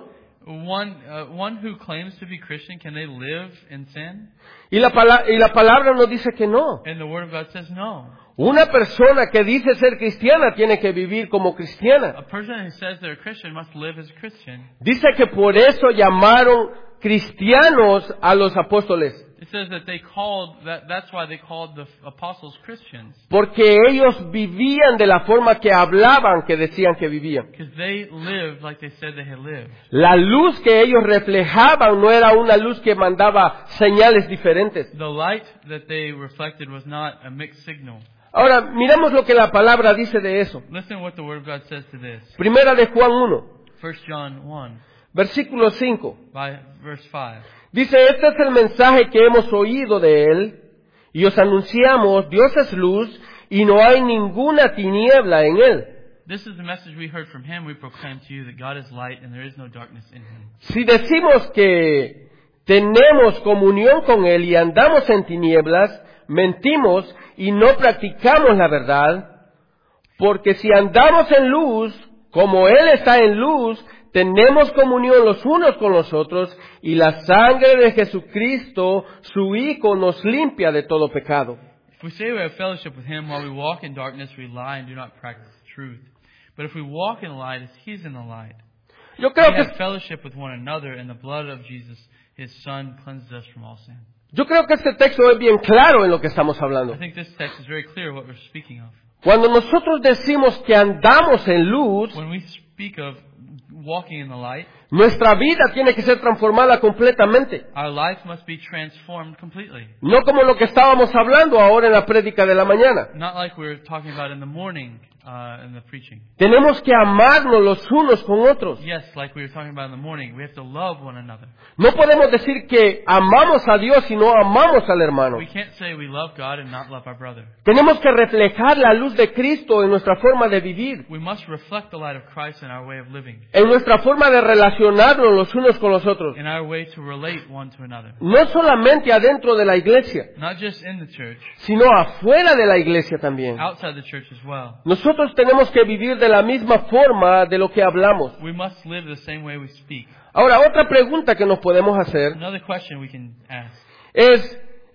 S2: One who claims to be Christian, can they live in sin?
S1: Y la palabra nos dice que no.
S2: And the Word of God says no.
S1: Una persona que dice ser cristiana tiene que vivir como cristiana.
S2: A person who says they're a Christian must live as a Christian.
S1: Dice que por eso llamaron cristianos a los apóstoles,
S2: It says that that's why they called the apostles Christians.
S1: porque ellos vivían de la forma que hablaban, que decían que vivían.
S2: Because they lived like they said they had lived.
S1: La luz que ellos reflejaban no era una luz que mandaba señales diferentes.
S2: The light that they reflected was not a mixed signal.
S1: Ahora, miremos lo que la palabra dice de eso.
S2: Listen what the Word of God says to this.
S1: Primera de Juan 1,
S2: 1 John 1,
S1: versículo 5.
S2: by verse 5.
S1: Dice, este es el mensaje que hemos oído de Él y os anunciamos, Dios es luz y no hay ninguna tiniebla en Él.
S2: This is the message we heard from Him. We proclaim to you that God is light and there is no darkness in Him.
S1: Si decimos que tenemos comunión con Él y andamos en tinieblas, mentimos y no practicamos la verdad, porque si andamos en luz, como Él está en luz, tenemos comunión los unos con los otros y la sangre de Jesucristo, su Hijo, nos limpia de todo pecado.
S2: If we say we have fellowship with Him while we walk in darkness, we lie and do not practice the truth. But if we walk in the light as He's in the light,
S1: Yo
S2: we
S1: creo que
S2: have fellowship with one another, and the blood of Jesus, His Son, cleanses us from all sin.
S1: este texto es bien claro en lo que estamos hablando.
S2: I think this text is very clear what we're speaking of.
S1: Cuando nosotros decimos que andamos en luz,
S2: When we speak of walking in the light,
S1: nuestra vida tiene que ser transformada completamente.
S2: our life must be transformed completely.
S1: No como lo que estábamos hablando ahora en la prédica de la mañana.
S2: Not like we were talking about in the morning in the preaching.
S1: Tenemos que amarnos los unos con otros.
S2: Yes, like we were talking about in the morning, we have to love one another.
S1: No podemos decir que amamos a Dios y no amamos al hermano.
S2: We can't say we love God and not love our brother.
S1: Tenemos que reflejar la luz de Cristo en nuestra forma de vivir,
S2: We must reflect the light of Christ in our way of living,
S1: en nuestra forma de relacionarnos los unos con los otros.
S2: in our way to relate one to another.
S1: No solamente adentro de la iglesia,
S2: Not just in the church,
S1: sino afuera de la iglesia también.
S2: outside the church as well.
S1: Nosotros tenemos que vivir de la misma forma de lo que hablamos.
S2: We must live the same way we speak.
S1: Ahora, otra pregunta que nos podemos hacer
S2: Another question we can ask.
S1: es,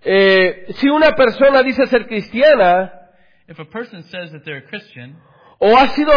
S1: si una persona dice ser cristiana
S2: If a person says that they're a Christian
S1: o ha sido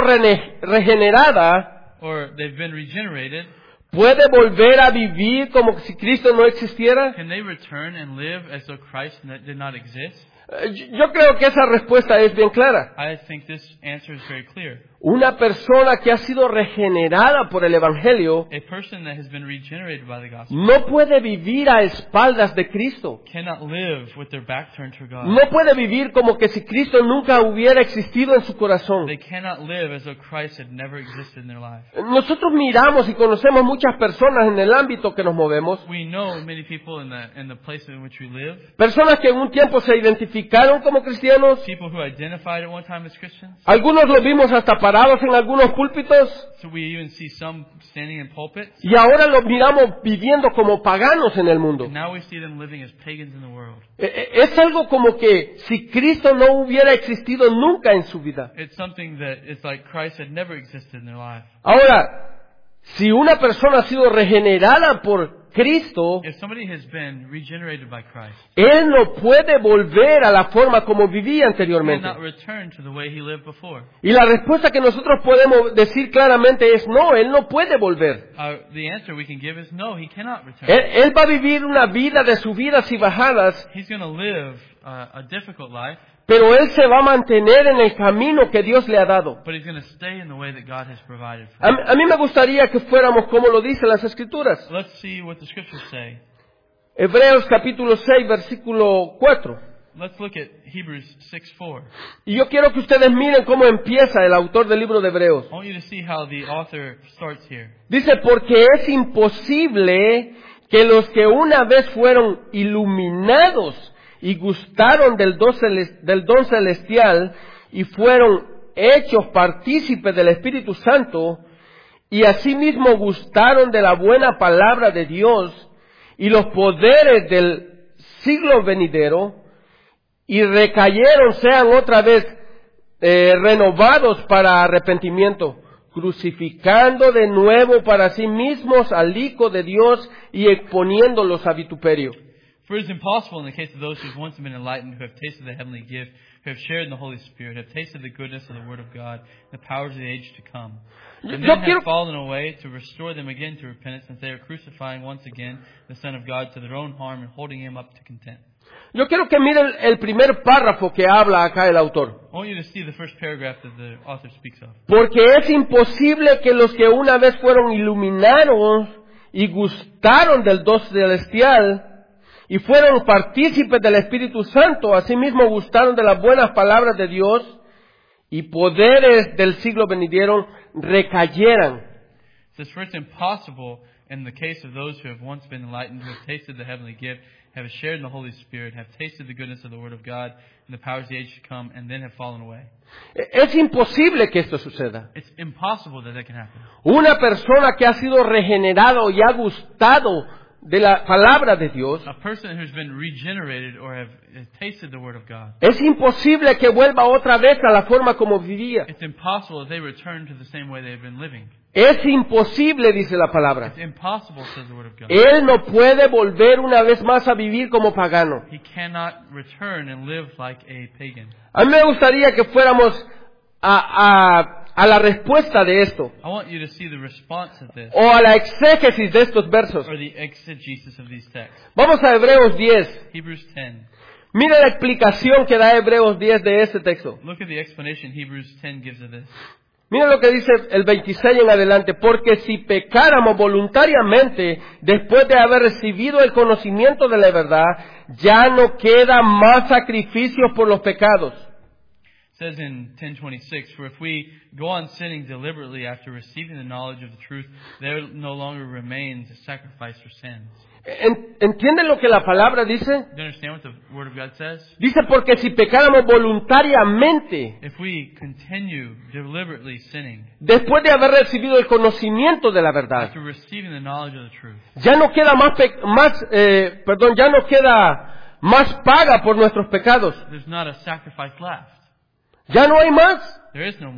S1: regenerada,
S2: or they've been regenerated,
S1: ¿puede volver a vivir como si Cristo no existiera?
S2: can they return and live as though Christ did not exist?
S1: Yo creo que esa respuesta es bien clara.
S2: I think this answer is very clear.
S1: Una persona que ha sido regenerada por el Evangelio
S2: A person that has been regenerated by the gospel
S1: no puede vivir a espaldas de Cristo.
S2: cannot live with their back turned to God.
S1: No puede vivir como que si Cristo nunca hubiera existido en su corazón.
S2: They cannot live as though Christ had never existed in their life.
S1: Nosotros miramos y conocemos muchas personas en el ámbito que nos movemos.
S2: We know many people in the place in which we live,
S1: Personas que en un tiempo se identificaron como cristianos.
S2: people who identified at one time as Christians.
S1: Algunos los vimos hasta parados en algunos púlpitos.
S2: So we even see some standing in pulpits.
S1: Y ahora los miramos viviendo como paganos en el mundo.
S2: And now we see them living as pagans in the world.
S1: Es algo como que si Cristo no hubiera existido nunca en su vida.
S2: It's something that it's like Christ had never existed in their life.
S1: Ahora, si una persona ha sido regenerada por Cristo,
S2: If somebody has been regenerated by Christ,
S1: él no puede volver a la forma como vivía
S2: he
S1: anteriormente.
S2: cannot return to the way he lived before.
S1: Y la respuesta que nosotros podemos decir claramente es no, él no puede volver.
S2: The answer we can give is no, he cannot return.
S1: Él va a vivir una vida de subidas y bajadas,
S2: He's going to live a difficult life,
S1: pero él se va a mantener en el camino que Dios le ha dado.
S2: but he's going to stay in the way that God has provided for him.
S1: A mí me gustaría que fuéramos como lo dicen las Escrituras.
S2: Let's see what the scriptures say.
S1: Hebreos capítulo 6, versículo 4.
S2: Let's look at Hebrews 6:4.
S1: Y yo quiero que ustedes miren cómo empieza el autor del libro de Hebreos.
S2: I want you to see how the author starts here.
S1: Dice, porque es imposible que los que una vez fueron iluminados y gustaron del don celestial y fueron hechos partícipes del Espíritu Santo y asimismo gustaron de la buena palabra de Dios y los poderes del siglo venidero y recayeron, sean otra vez renovados para arrepentimiento, crucificando de nuevo para sí mismos al Hijo de Dios y exponiéndolos a vituperio.
S2: For it is impossible in the case of those who have once been enlightened, who have tasted the heavenly gift, who have shared in the Holy Spirit, have tasted the goodness of the Word of God, the powers of the age to come, and then have fallen away, to restore them again to repentance, since they are crucifying once again the Son of God to their own harm and holding Him up to contempt.
S1: Yo quiero que miren el primer párrafo que habla acá el autor.
S2: I want you to see the first paragraph that the author speaks of.
S1: Porque es imposible que los que una vez fueron iluminados y gustaron del don celestial y fueron partícipes del Espíritu Santo, asimismo gustaron de las buenas palabras de Dios y poderes del siglo venidero, recayeran.
S2: It says, for it's impossible in the case of those who have once been enlightened, who have tasted the heavenly gift, have shared in the Holy Spirit, have tasted the goodness of the Word of God and the powers of the age to come, and then have fallen away.
S1: Es imposible que esto suceda.
S2: It's impossible that can happen.
S1: Una persona que ha sido regenerado y ha gustado de la palabra de Dios,
S2: A person who's been regenerated or has tasted the Word of God,
S1: es imposible que vuelva otra vez a la forma como vivía.
S2: it's impossible that they return to the same way they've been living.
S1: Es imposible, dice la palabra.
S2: It's impossible, says the Word of God.
S1: Él no puede volver una vez más a vivir como pagano.
S2: He cannot return and live like a pagan.
S1: A mí me gustaría que fuéramos a la respuesta de esto,
S2: I want you to see the response of this,
S1: o a la exégesis de estos versos.
S2: or the exegesis of these texts.
S1: Vamos a Hebreos 10.
S2: Hebrews 10.
S1: Mira la explicación que da Hebreos 10 de este texto.
S2: Look at the explanation Hebrews 10 gives of this.
S1: Mira lo que dice el 26 en adelante. Porque si pecáramos voluntariamente después de haber recibido el conocimiento de la verdad, ya no queda más sacrificios por los pecados.
S2: It says in 10:26, for if we go on sinning deliberately after receiving the knowledge of the truth, there no longer remains a sacrifice for sins.
S1: ¿Entienden lo que la palabra dice?
S2: Do you understand what the Word of God says?
S1: Dice, porque si pecáramos voluntariamente
S2: If we continue deliberately sinning
S1: después de haber recibido el conocimiento de la verdad,
S2: after receiving the knowledge of the truth,
S1: ya no queda ya no queda más paga por nuestros pecados.
S2: there's not a sacrifice left.
S1: Ya no hay más.
S2: There is no more.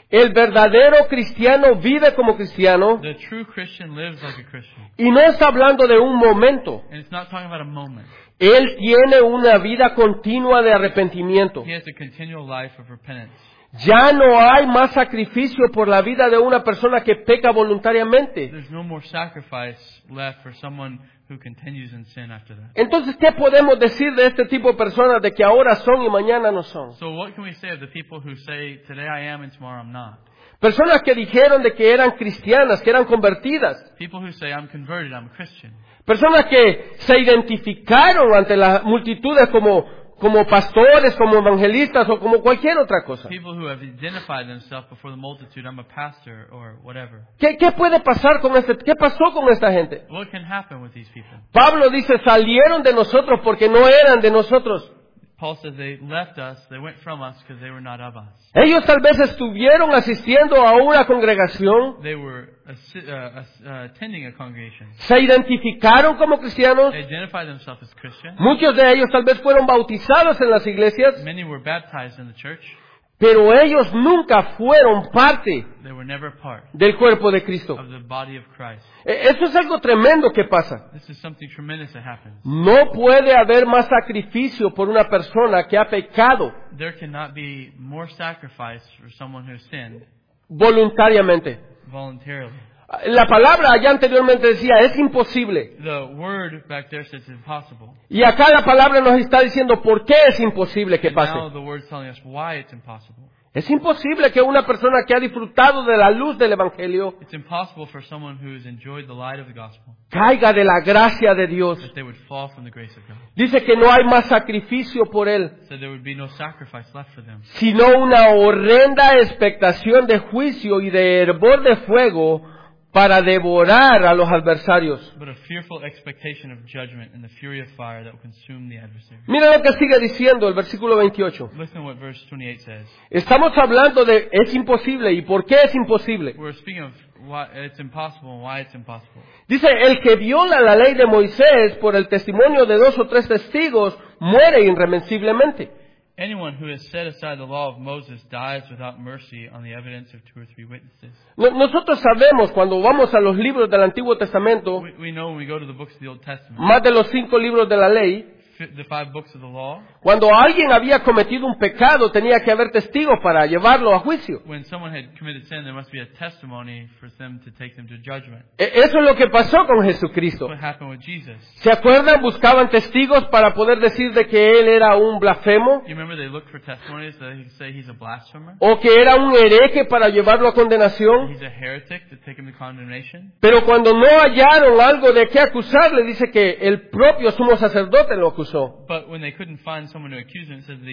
S1: El verdadero cristiano vive como cristiano
S2: The true Christian lives like a Christian.
S1: y no está hablando de un momento.
S2: And it's not talking about a moment.
S1: Él tiene una vida continua de arrepentimiento.
S2: He has a continual life of repentance.
S1: Ya no hay más sacrificio por la vida de una persona que peca voluntariamente.
S2: There's no more sacrifice left for someone who continues in sin after that.
S1: Entonces, ¿qué podemos decir de este tipo de personas de que ahora son y mañana no son?
S2: So what can we say of the people who say, today I am and tomorrow I'm not?
S1: Personas que dijeron de que eran cristianas, que eran convertidas.
S2: People who say, I'm converted, I'm a Christian.
S1: Personas que se identificaron ante las multitudes como pastores, como evangelistas o como cualquier otra cosa.
S2: People who have identified themselves before the multitude, I'm a pastor or whatever.
S1: ¿Qué puede pasar con qué pasó con esta gente?
S2: What can happen with these people?
S1: Pablo dice, salieron de nosotros porque no eran de nosotros.
S2: Paul says they left us, they went from us because they were not of us.
S1: Ellos tal vez estuvieron asistiendo a una congregación,
S2: They were attending a congregation.
S1: se identificaron como cristianos,
S2: They identified themselves as Christian.
S1: muchos de ellos tal vez fueron bautizados en las iglesias,
S2: Many were baptized in the church.
S1: pero ellos nunca fueron parte
S2: They were never part
S1: del cuerpo de Cristo.
S2: of the body of Christ.
S1: Eso es algo tremendo que pasa.
S2: This is something tremendous that happens.
S1: No puede haber más sacrificio por una persona que ha pecado
S2: There cannot be more sacrifice for someone who sinned
S1: voluntariamente.
S2: voluntarily.
S1: La palabra allá anteriormente decía, es imposible.
S2: The word back there says it's impossible.
S1: Y acá la palabra nos está diciendo por qué es imposible que
S2: And now
S1: pase.
S2: the word's telling us why it's impossible.
S1: Es imposible que una persona que ha disfrutado de la luz del Evangelio
S2: It's impossible for someone who's enjoyed the light of the gospel
S1: caiga de la gracia de Dios.
S2: that they would fall from the grace of God.
S1: Dice que no hay más sacrificio por él,
S2: So there would be no sacrifice left for them,
S1: sino una horrenda expectación de juicio y de hervor de fuego para devorar a los adversarios.
S2: but a fearful expectation of judgment and the fury of fire that will consume the adversary.
S1: Mira lo que sigue diciendo el versículo 28.
S2: Listen to what verse 28 says.
S1: Estamos hablando de es imposible y por qué es imposible.
S2: We're speaking of why it's impossible and why it's impossible.
S1: Dice, el que viola la ley de Moisés por el testimonio de 2 o 3 testigos muere irremisiblemente.
S2: Anyone who has set aside the law of Moses dies without mercy on the evidence of 2 or 3 witnesses.
S1: Nosotros sabemos cuando vamos a los libros del Antiguo Testamento,
S2: We know when we go to the books of the Old Testament,
S1: más de los 5 libros de la ley,
S2: the 5 books of the law,
S1: cuando alguien había cometido un pecado tenía que haber testigos para llevarlo a juicio.
S2: when someone had committed sin, there must be a testimony for them to take them to judgment.
S1: Eso es lo que pasó con Jesucristo.
S2: What happened with Jesus?
S1: ¿Se acuerdan? Buscaban testigos para poder decir de que él era un blasfemo
S2: You remember they looked for testimonies that they could say he's a blasphemer,
S1: o que era un hereje para llevarlo a condenación.
S2: he's a heretic to take him to condemnation.
S1: Pero cuando no hallaron algo de qué acusarle, dice que el propio sumo sacerdote lo acusó.
S2: But when they couldn't find someone to accuse him, it says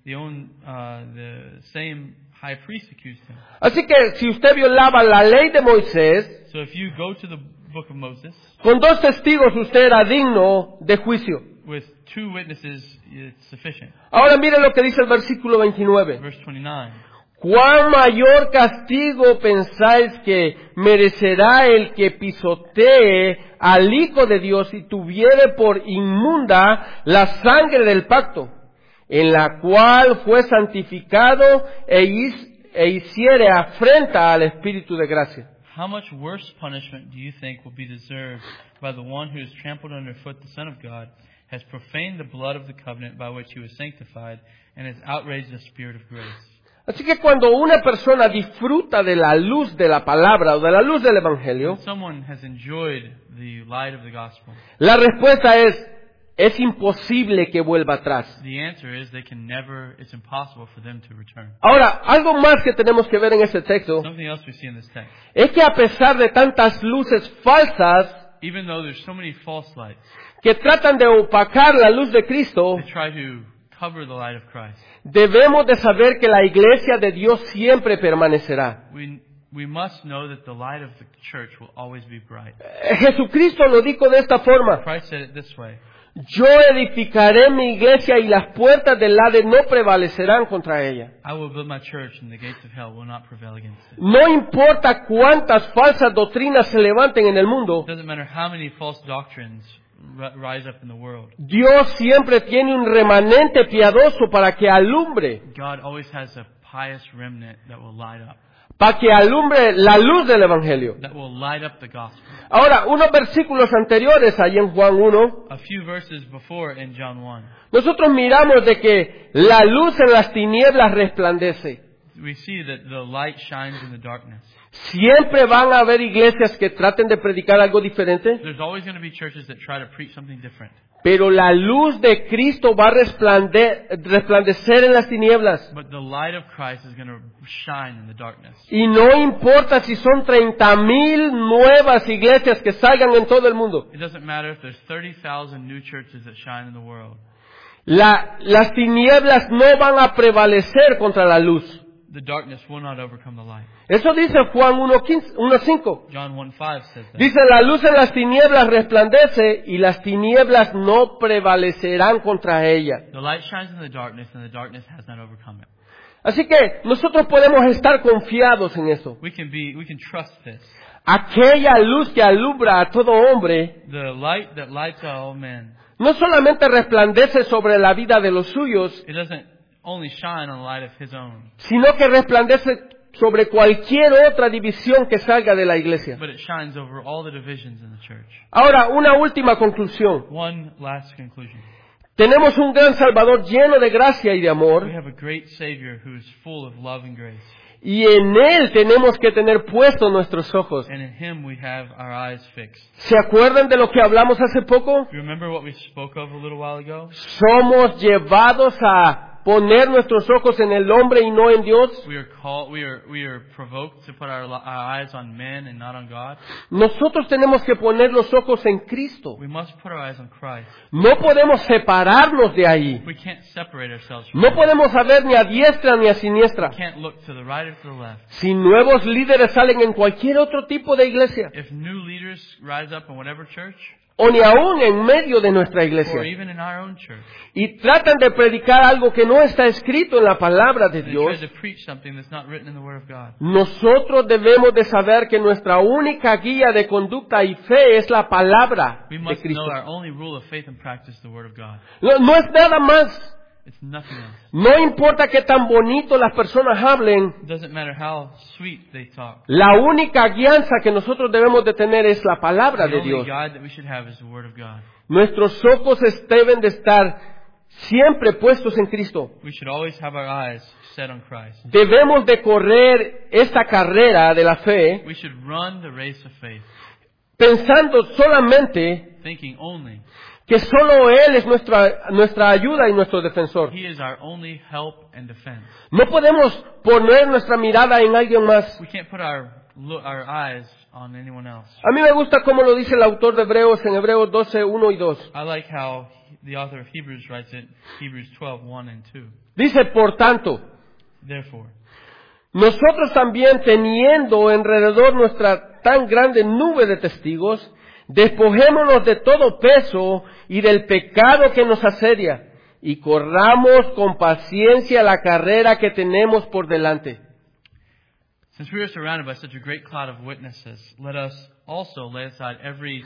S2: the same high priest accused him.
S1: Así que si usted violaba la ley de Moisés,
S2: So if you go to the book of Moses,
S1: con 2 testigos usted era digno de juicio.
S2: with 2 witnesses, it's sufficient.
S1: Ahora mire lo que dice el versículo 29.
S2: Verse 29.
S1: ¿Cuán mayor castigo pensáis que merecerá el que pisotee al Hijo de Dios y tuviere por inmunda la sangre del pacto, en la cual fue santificado e hiciere afrenta al Espíritu de gracia?
S2: How much worse punishment do you think will be deserved by the one who has trampled underfoot the Son of God, has profaned the blood of the covenant by which he was sanctified, and has outraged the Spirit of grace?
S1: Así que cuando una persona disfruta de la luz de la palabra o de la luz del Evangelio,
S2: When someone has enjoyed the light of the gospel,
S1: la respuesta es imposible que vuelva atrás.
S2: the answer is it's impossible for them to return.
S1: Ahora, algo más que tenemos que ver en este texto
S2: Something else we see in this text.
S1: es que a pesar de tantas luces falsas
S2: Even though there's so many false lights,
S1: que tratan de opacar la luz de Cristo,
S2: they try to cover the light of Christ.
S1: debemos de saber que la iglesia de Dios siempre permanecerá.
S2: We must know that the light of the church will always be bright.
S1: Jesucristo lo dijo de esta forma:
S2: Christ said it this way.
S1: yo edificaré mi iglesia y las puertas del Hades no prevalecerán contra ella.
S2: I will build my church and the gates of hell will not prevail against it.
S1: No importa cuántas falsas doctrinas se levanten en el mundo,
S2: It doesn't matter how many false doctrines rise up in the world.
S1: Dios siempre tiene un remanente piadoso para que alumbre.
S2: God always has a pious remnant that will light up.
S1: para que alumbre la luz del Evangelio.
S2: that will light up the gospel.
S1: Ahora, unos versículos anteriores, ahí en Juan 1,
S2: A few verses before in John 1,
S1: nosotros miramos de que la luz en las tinieblas resplandece.
S2: we see that the light shines in the darkness.
S1: Siempre van a haber iglesias que traten de predicar algo diferente,
S2: There's always going to be churches that try to preach something different.
S1: pero la luz de Cristo va a resplandecer en las tinieblas.
S2: But the light of Christ is going to shine in the darkness.
S1: Y no importa si son 30,000 nuevas iglesias que salgan en todo el mundo.
S2: It doesn't matter if there's 30,000 new churches that shine in the world.
S1: Las tinieblas no van a prevalecer contra la luz.
S2: The darkness will not overcome the light.
S1: Eso dice Juan 1:5.
S2: John 1:5 says that.
S1: Dice, la luz en las tinieblas resplandece y las tinieblas no prevalecerán contra ella.
S2: The light shines in the darkness and the darkness has not overcome it.
S1: Así que nosotros podemos estar confiados en eso.
S2: We can trust this.
S1: Aquella luz que alumbra a todo hombre
S2: The light that lights all men.
S1: no solamente resplandece sobre la vida de los suyos,
S2: It doesn't only shine on the light of his own,
S1: sino que resplandece sobre cualquier otra división que salga de la iglesia.
S2: but it shines over all the divisions in the church.
S1: Ahora, una última conclusión.
S2: One last conclusion.
S1: Tenemos un gran Salvador lleno de gracia y de amor,
S2: We have a great Savior who is full of love and grace.
S1: y en Él tenemos que tener puestos nuestros ojos.
S2: And in Him we have our eyes fixed.
S1: ¿Se acuerdan de lo que hablamos hace poco?
S2: You remember what we spoke of a little while ago?
S1: Somos llevados a poner nuestros ojos en el hombre y no en Dios.
S2: We are provoked to put our eyes on men and not on God.
S1: Nosotros tenemos que poner los ojos en Cristo.
S2: We must put our eyes on Christ.
S1: No podemos separarnos de ahí.
S2: We can't separate ourselves from
S1: No
S2: Him.
S1: podemos saber ni a diestra ni a siniestra.
S2: We can't look to the right or to the left.
S1: Si nuevos líderes salen en cualquier otro tipo de iglesia,
S2: If new leaders rise up in whatever church,
S1: o ni aún en medio de nuestra iglesia,
S2: or even in our own church,
S1: y tratan de predicar algo que no está escrito en la palabra de
S2: and they
S1: Dios,
S2: try to preach something that's not written in the Word of God,
S1: nosotros debemos de saber que nuestra única guía de conducta y fe es la palabra
S2: we
S1: de
S2: must
S1: Cristo.
S2: know our only rule of faith and practice is the Word of God.
S1: No es nada más.
S2: It's nothing else.
S1: No importa qué tan bonito las personas hablen,
S2: It doesn't matter how sweet they talk.
S1: la única guianza que nosotros debemos de tener es la palabra
S2: The
S1: de
S2: only
S1: Dios.
S2: guide that we should have is the Word of God.
S1: Nuestros ojos deben de estar siempre puestos en Cristo.
S2: We should always have our eyes set on Christ.
S1: Debemos de correr esta carrera de la fe
S2: We should run the race of faith,
S1: pensando solamente
S2: thinking only
S1: que solo Él es nuestra ayuda y nuestro defensor.
S2: He is our only help and defense.
S1: No podemos poner nuestra mirada en alguien más.
S2: We can't put our eyes on anyone else.
S1: A mí me gusta cómo lo dice el autor de Hebreos en Hebreos 12, 1 y 2.
S2: I like how the author of Hebrews writes it, Hebrews 12, 1 and 2.
S1: Dice, por tanto,
S2: Therefore,
S1: nosotros también teniendo alrededor nuestra tan grande nube de testigos, despojémonos de todo peso y del pecado que nos asedia, y corramos con paciencia la carrera que tenemos por delante.
S2: since we are surrounded by such a great cloud of witnesses, let us also lay aside every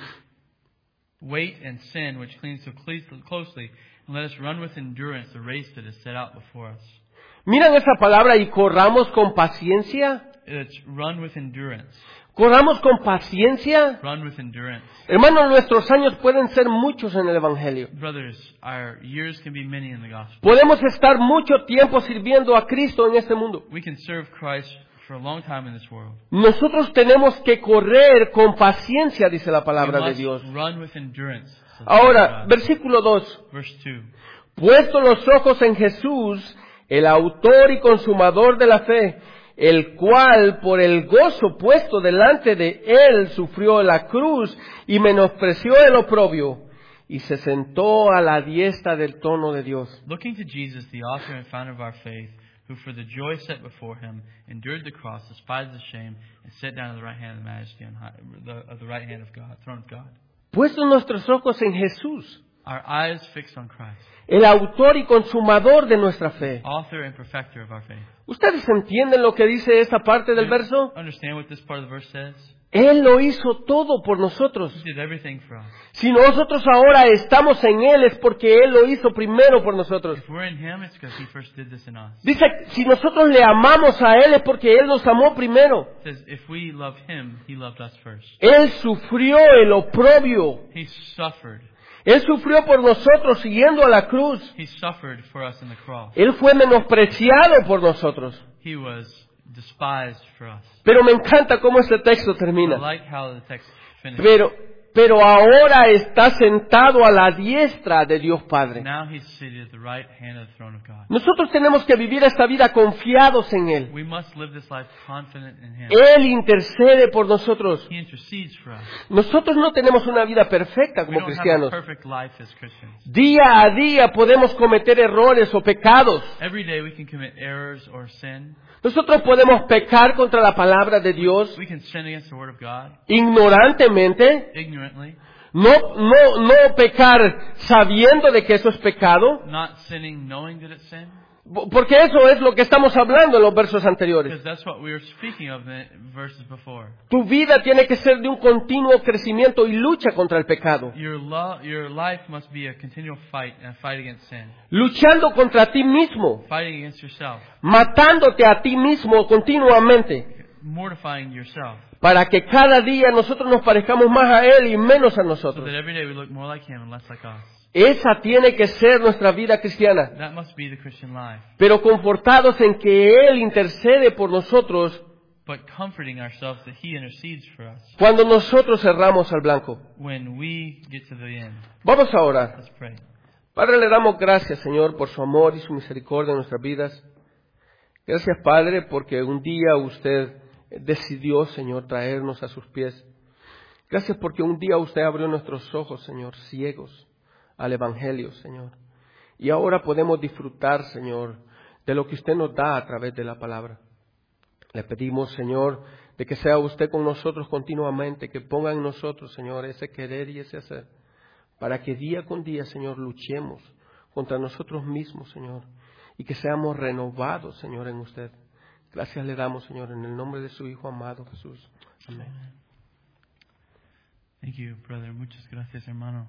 S2: weight and sin which clings so closely, and let us run with endurance the race that is set out before us.
S1: Miran esa palabra, y corramos con paciencia.
S2: It's run with endurance.
S1: Corramos con paciencia.
S2: Run with endurance.
S1: Hermanos, nuestros años pueden ser muchos en el Evangelio.
S2: Brothers, our years can be many in the gospel.
S1: Podemos estar mucho tiempo sirviendo a Cristo en este mundo.
S2: We can serve Christ for a long time in this world.
S1: Nosotros tenemos que correr con paciencia, dice la
S2: We
S1: palabra de
S2: must
S1: Dios.
S2: run with endurance. says
S1: Ahora,
S2: God.
S1: versículo 2.
S2: Verse 2.
S1: Puesto los ojos en Jesús, el autor y consumador de la fe, el cual por el gozo puesto delante de él sufrió la cruz y menospreció el oprobio, y se sentó a la diestra del trono de Dios.
S2: Looking to Jesus, the author and founder of our faith, who for the joy set before him endured the cross, despised the shame, and sat down at the right hand of the majesty on high, the right hand of God, throne of God.
S1: Puestos nuestros ojos en Jesús,
S2: Our eyes fixed on Christ,
S1: el autor y consumador de nuestra fe.
S2: author and perfecter of our faith.
S1: ¿Ustedes entienden lo que dice esta parte del verso?
S2: Understand what this part of the verse says?
S1: Él lo hizo todo por nosotros.
S2: He did everything for us.
S1: Si nosotros ahora estamos en Él es porque Él lo hizo primero por nosotros.
S2: If we're in Him, it's because He first did this in us.
S1: Dice, si nosotros le amamos a Él es porque Él nos amó primero.
S2: It says, if we love Him, He loved us first.
S1: Él sufrió el oprobio.
S2: He suffered.
S1: Él sufrió por nosotros siguiendo a la cruz.
S2: He suffered for us in the cross.
S1: Él fue menospreciado por nosotros.
S2: He was despised for us.
S1: Pero me encanta cómo este texto
S2: I
S1: termina.
S2: like how the text finishes.
S1: Pero ahora está sentado a la diestra de Dios Padre.
S2: Now He's seated at the right hand of the throne of God.
S1: Nosotros tenemos que vivir esta vida confiados en Él.
S2: We must live this life confident in Him.
S1: Él intercede por nosotros.
S2: He intercedes for us.
S1: Nosotros no tenemos una vida perfecta
S2: We
S1: como
S2: don't have a
S1: cristianos.
S2: perfect life as Christians.
S1: Día a día podemos cometer errores o pecados.
S2: Every day we can commit errors or sin.
S1: Nosotros podemos pecar contra la palabra de Dios
S2: We can sin against the Word of God
S1: ignorantemente.
S2: ignorantly,
S1: No pecar sabiendo de que eso es pecado.
S2: not sinning knowing that it's sin.
S1: Porque eso es lo que estamos hablando en los versos anteriores.
S2: Because that's what we were speaking of in the verses before.
S1: Tu vida tiene que ser de un continuo crecimiento y lucha contra el pecado.
S2: Your life must be a continual fight, and a fight against sin.
S1: Luchando contra ti mismo.
S2: Fighting against yourself.
S1: Matándote a ti mismo continuamente.
S2: Mortifying yourself.
S1: Para que cada día nosotros nos parezcamos más a Él y menos a
S2: So
S1: nosotros.
S2: that every day we look more like Him and less like us.
S1: Esa tiene que ser nuestra vida cristiana.
S2: That must be the Christian life.
S1: Pero confortados en que Él intercede por nosotros
S2: But comforting ourselves that He intercedes for us
S1: cuando nosotros cerramos al blanco.
S2: when we get to the end.
S1: Vamos a orar.
S2: Let's pray.
S1: Padre, le damos gracias, Señor, por su amor y su misericordia en nuestras vidas. Gracias, Padre, porque un día usted decidió, Señor, traernos a sus pies. Gracias porque un día usted abrió nuestros ojos, Señor, ciegos al Evangelio, Señor. Y ahora podemos disfrutar, Señor, de lo que usted nos da a través de la palabra. Le pedimos, Señor, de que sea usted con nosotros continuamente, que ponga en nosotros, Señor, ese querer y ese hacer, para que día con día, Señor, luchemos contra nosotros mismos, Señor, y que seamos renovados, Señor, en usted. Gracias le damos, Señor, en el nombre de su Hijo amado Jesús. Amén.
S2: Thank you, brother. Muchas gracias, hermano.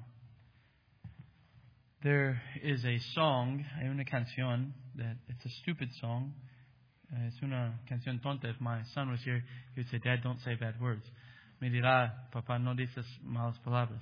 S2: There is a song, hay una canción, that it's a stupid song. Es una canción tonta. If my son was here, he would say, Dad, don't say bad words. Me dirá, papá, no dices malas palabras.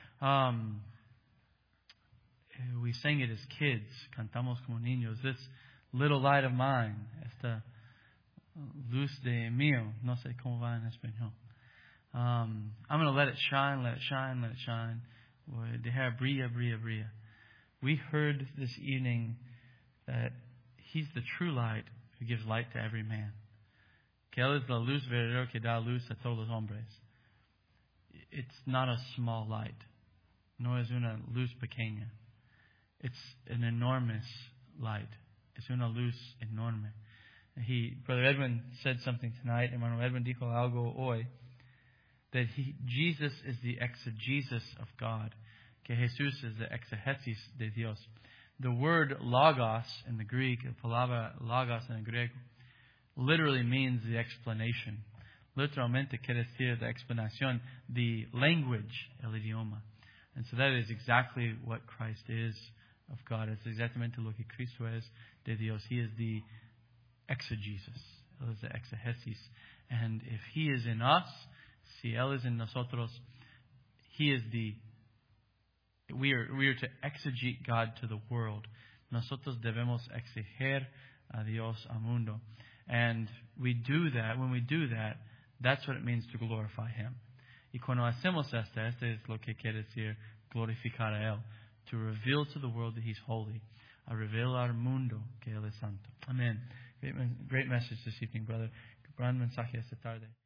S2: We sang it as kids. Cantamos como niños. This little light of mine. Esta luz de mío. No sé cómo va en español. I'm going to let it shine, let it shine, let it shine. Dejar brilla, brilla, brilla. We heard this evening that He's the true light who gives light to every man. Que Él es la luz verdadera que da luz a todos los hombres. It's not a small light. No es una luz pequeña. It's an enormous light. Es una luz enorme. Brother Edwin said something tonight. Hermano Edwin dijo algo hoy. That Jesus is the exegesis of God. Que Jesús es the exegesis de Dios. The word logos in the Greek, la palabra logos en el griego, literally means the explanation. Literalmente quiere decir la explanación, the language, el idioma. And so that is exactly what Christ is of God. Es exactamente lo que Cristo es de Dios. He is the exegesis. Él es the exegesis. And if He is in us, si Él es en nosotros, He is we are to exegete God to the world. Nosotros debemos exeger a Dios al mundo. And we do that, when we do that, that's what it means to glorify Him. Y cuando hacemos esto es lo que quiere decir glorificar a Él. To reveal to the world that He's holy. A revelar al mundo que Él es santo. Amen. Great message this evening, brother. Gran mensaje esta tarde.